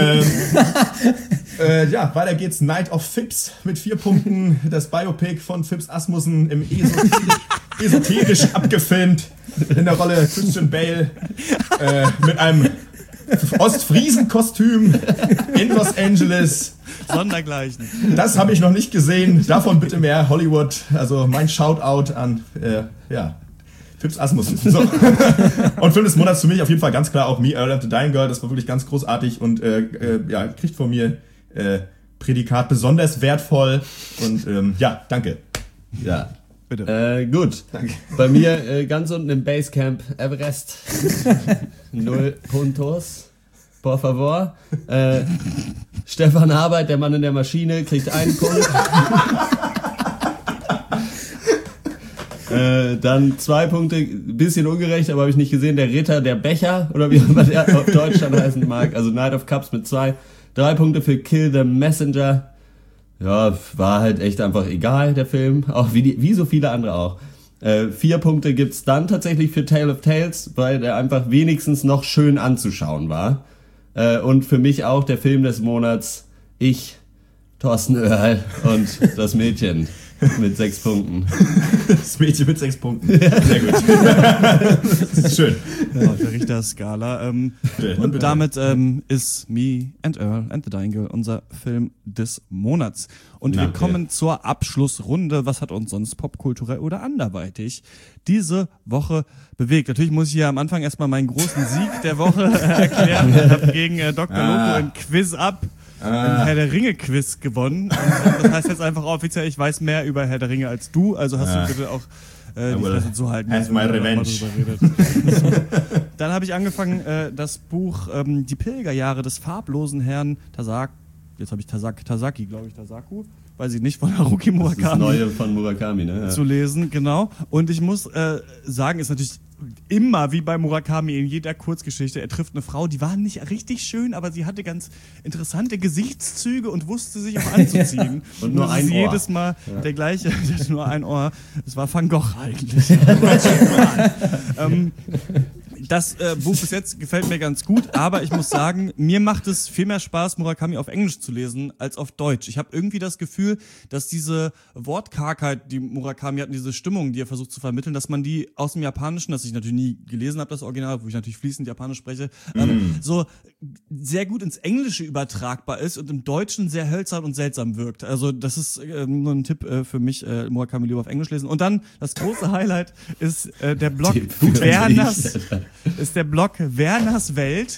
Weiter geht's, Night of Phipps mit 4 Punkten, das Biopic von Phipps Asmussen im esoterisch abgefilmt, in der Rolle Christian Bale, mit einem Ostfriesen-Kostüm in Los Angeles. Sondergleichen. Das habe ich noch nicht gesehen, davon bitte mehr, Hollywood, also mein Shoutout an, Phipps Asmussen. So. Und Film des Monats für mich auf jeden Fall ganz klar auch Me, Earl and the Dying Girl. Das war wirklich ganz großartig und kriegt von mir Prädikat besonders wertvoll. Und danke. Ja. Bitte. Gut. Danke. Bei mir ganz unten im Basecamp Everest. 0 Puntos. Por favor. Stefan Arbeit, der Mann in der Maschine, kriegt 1 Punkt. Dann 2 Punkte, bisschen ungerecht, aber habe ich nicht gesehen. Der Ritter, der Becher, oder wie immer der auf Deutsch dann heißen mag. Also Night of Cups mit 2. 3 Punkte für Kill the Messenger. Ja, war halt echt einfach egal, der Film. Auch wie so viele andere auch. 4 Punkte gibt's dann tatsächlich für Tale of Tales, weil der einfach wenigstens noch schön anzuschauen war. Und für mich auch der Film des Monats. Thorsten Oerl und das Mädchen. Mit 6 Punkten. Das Mädchen mit 6 Punkten. Sehr gut. Das ist schön. Auf der Richterskala. Und damit ist Me and Earl and the Dying Girl unser Film des Monats. Und wir kommen zur Abschlussrunde. Was hat uns sonst popkulturell oder anderweitig diese Woche bewegt? Natürlich muss ich hier am Anfang erstmal meinen großen Sieg der Woche erklären. Ich habe gegen Dr. Loco im Quiz ein Herr der Ringe-Quiz gewonnen. Und das heißt jetzt einfach offiziell, ich weiß mehr über Herr der Ringe als du, also hast du bitte auch die Fresse zu halten. Has my revenge. Dann habe ich angefangen, das Buch Die Pilgerjahre des farblosen Herrn Tasaku, weiß ich nicht, von Haruki Murakami. Das Neue von Murakami, ne? Ja. Zu lesen, genau. Und ich muss sagen, ist natürlich immer wie bei Murakami in jeder Kurzgeschichte, er trifft eine Frau, die war nicht richtig schön, aber sie hatte ganz interessante Gesichtszüge und wusste sich auch anzuziehen. Und nur ein Ohr. Jedes Mal der gleiche, der hatte nur ein Ohr. Das war Van Gogh eigentlich. Das Buch bis jetzt gefällt mir ganz gut, aber ich muss sagen, mir macht es viel mehr Spaß, Murakami auf Englisch zu lesen, als auf Deutsch. Ich habe irgendwie das Gefühl, dass diese Wortkargheit, die Murakami hat, und diese Stimmung, die er versucht zu vermitteln, dass man die aus dem Japanischen, das ich natürlich nie gelesen habe, das Original, wo ich natürlich fließend Japanisch spreche, so sehr gut ins Englische übertragbar ist und im Deutschen sehr hölzern und seltsam wirkt. Also das ist nur ein Tipp für mich, Murakami lieber auf Englisch lesen. Und dann, das große Highlight ist der Blog Werners Welt,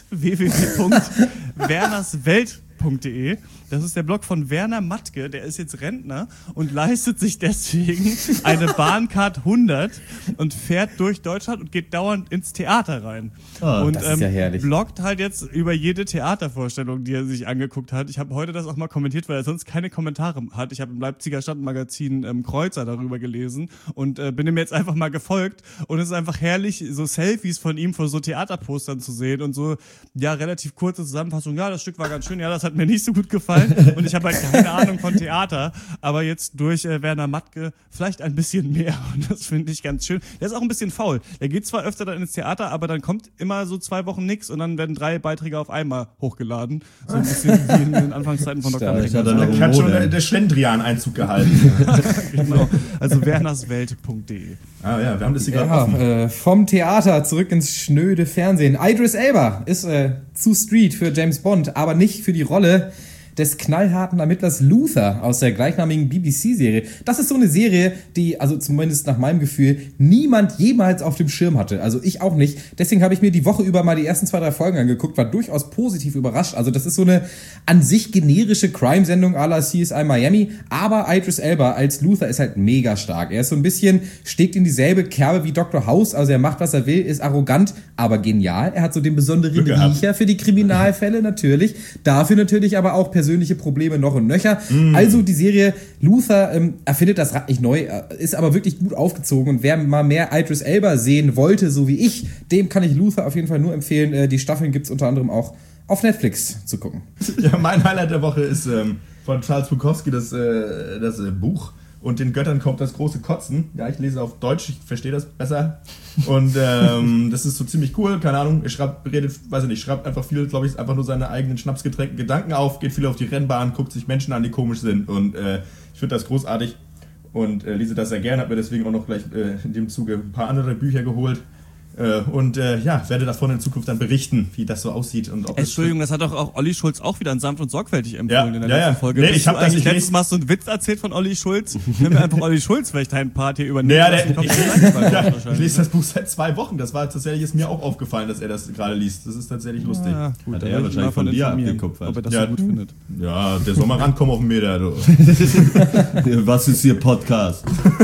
www.wernerswelt.de. Das ist der Blog von Werner Mattke, der ist jetzt Rentner und leistet sich deswegen eine Bahncard 100 und fährt durch Deutschland und geht dauernd ins Theater rein. Und das ist ja herrlich. bloggt halt jetzt über jede Theatervorstellung, die er sich angeguckt hat. Ich habe heute das auch mal kommentiert, weil er sonst keine Kommentare hat. Ich habe im Leipziger Stadtmagazin Kreuzer darüber gelesen und bin ihm jetzt einfach mal gefolgt. Und es ist einfach herrlich, so Selfies von ihm vor so Theaterpostern zu sehen und so, ja, relativ kurze Zusammenfassung. Ja, das Stück war ganz schön, ja, das hat mir nicht so gut gefallen. Und ich habe halt keine Ahnung von Theater, aber jetzt durch Werner Mattke vielleicht ein bisschen mehr und das finde ich ganz schön. Der ist auch ein bisschen faul. Der geht zwar öfter dann ins Theater, aber dann kommt immer so 2 Wochen nix und dann werden 3 Beiträge auf einmal hochgeladen. So ein bisschen wie in den Anfangszeiten von Dr. Beck. Da hat schon der Schlendrian Einzug gehalten. Genau, also wernerswelt.de. Ah ja, wir haben das hier gerade offen. Vom Theater zurück ins schnöde Fernsehen. Idris Elba ist zu Street für James Bond, aber nicht für die Rolle des knallharten Ermittlers Luther aus der gleichnamigen BBC-Serie. Das ist so eine Serie, die, also zumindest nach meinem Gefühl, niemand jemals auf dem Schirm hatte. Also ich auch nicht. Deswegen habe ich mir die Woche über mal die ersten 2, 3 Folgen angeguckt, war durchaus positiv überrascht. Also das ist so eine an sich generische Crime-Sendung à la CSI Miami, aber Idris Elba als Luther ist halt mega stark. Er ist so ein bisschen, steckt in dieselbe Kerbe wie Dr. House, also er macht, was er will, ist arrogant, aber genial. Er hat so den besonderen Riecher für die Kriminalfälle natürlich, dafür natürlich aber auch persönliche Probleme noch und nöcher. Also die Serie Luther erfindet das Rad nicht neu, ist aber wirklich gut aufgezogen und wer mal mehr Idris Elba sehen wollte, so wie ich, dem kann ich Luther auf jeden Fall nur empfehlen. Die Staffeln gibt's unter anderem auch auf Netflix zu gucken. Ja, mein Highlight der Woche ist von Charles Bukowski das Buch Und den Göttern kommt das große Kotzen. Ja, ich lese auf Deutsch, ich verstehe das besser. Und das ist so ziemlich cool, keine Ahnung. Er schreibt einfach viel, glaube ich, einfach nur seine eigenen schnapsgetränkten Gedanken auf, geht viel auf die Rennbahn, guckt sich Menschen an, die komisch sind. Und ich finde das großartig und lese das sehr gern, habe mir deswegen auch noch gleich in dem Zuge ein paar andere Bücher geholt. Werde davon in Zukunft dann berichten, wie das so aussieht. Und ob Entschuldigung, das hat doch auch Olli Schulz auch wieder in Sanft und Sorgfältig empfohlen in der letzten Folge. Nee, ich habe das nicht. Letztes Mal so einen Witz erzählt von Olli Schulz. Nimm mir einfach Olli Schulz vielleicht deinen Part hier übernehmen. Ich lese das Buch seit 2 Wochen. Das war tatsächlich, ist mir auch aufgefallen, dass er das gerade liest. Das ist tatsächlich lustig. Ja, gut, hat er wahrscheinlich von dir abgekupfert. Ob er das so gut findet. Ja, der soll mal rankommen auf den Meter, du. Was ist hier Podcast?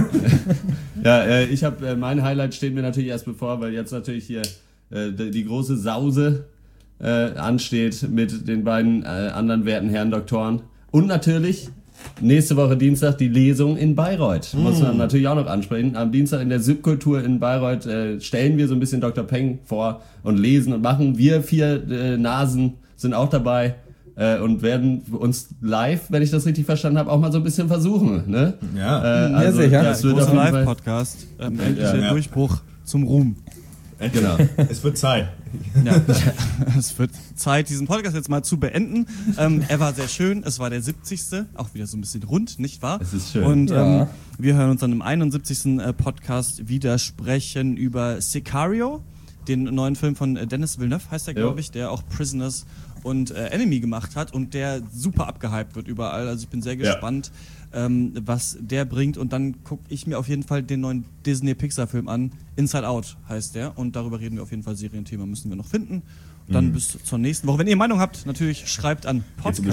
Ja, ich habe mein Highlight steht mir natürlich erst bevor, weil jetzt natürlich hier die große Sause ansteht mit den beiden anderen werten Herren Doktoren. Und natürlich nächste Woche Dienstag die Lesung in Bayreuth. Muss man natürlich auch noch ansprechen. Am Dienstag in der Subkultur in Bayreuth stellen wir so ein bisschen Dr. Peng vor und lesen und machen. Wir 4 Nasen sind auch dabei. Und werden uns live, wenn ich das richtig verstanden habe, auch mal so ein bisschen versuchen. Ne? Ja, also, sicher. Das wird ein Live-Podcast. Endlich der Durchbruch zum Ruhm. Genau. Es wird Zeit. Ja, es wird Zeit, diesen Podcast jetzt mal zu beenden. Er war sehr schön. Es war der 70. Auch wieder so ein bisschen rund, nicht wahr? Es ist schön. Und wir hören uns dann im 71. Podcast wieder sprechen über Sicario, den neuen Film von Denis Villeneuve, heißt er, glaube ich, der auch Prisoners und Enemy gemacht hat und der super abgehypt wird überall. Also ich bin sehr gespannt, was der bringt. Und dann gucke ich mir auf jeden Fall den neuen Disney-Pixar-Film an. Inside Out heißt der. Und darüber reden wir auf jeden Fall. Serienthema müssen wir noch finden. Und dann bis zur nächsten Woche. Wenn ihr Meinung habt, natürlich schreibt an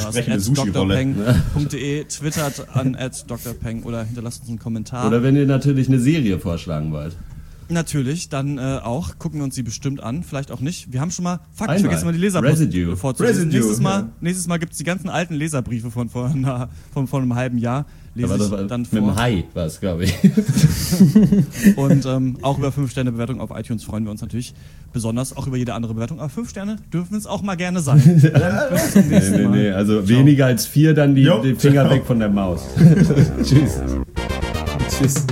podcast@drpeng.de, twittert an @drpeng oder hinterlasst uns einen Kommentar. Oder wenn ihr natürlich eine Serie vorschlagen wollt. Natürlich, dann auch. Gucken wir uns sie bestimmt an, vielleicht auch nicht. Wir haben schon mal, ich vergesse mal die Leserbriefe vorzulesen. Nächstes Mal gibt es die ganzen alten Leserbriefe von einem halben Jahr. Lese ich dann vor. Mit dem Hai war es, glaube ich. Und auch über 5-Sterne-Bewertung auf iTunes freuen wir uns natürlich besonders, auch über jede andere Bewertung. Aber 5 Sterne dürfen es auch mal gerne sein. Nee, also ciao. Weniger als 4, dann die Finger weg von der Maus. Tschüss. Tschüss.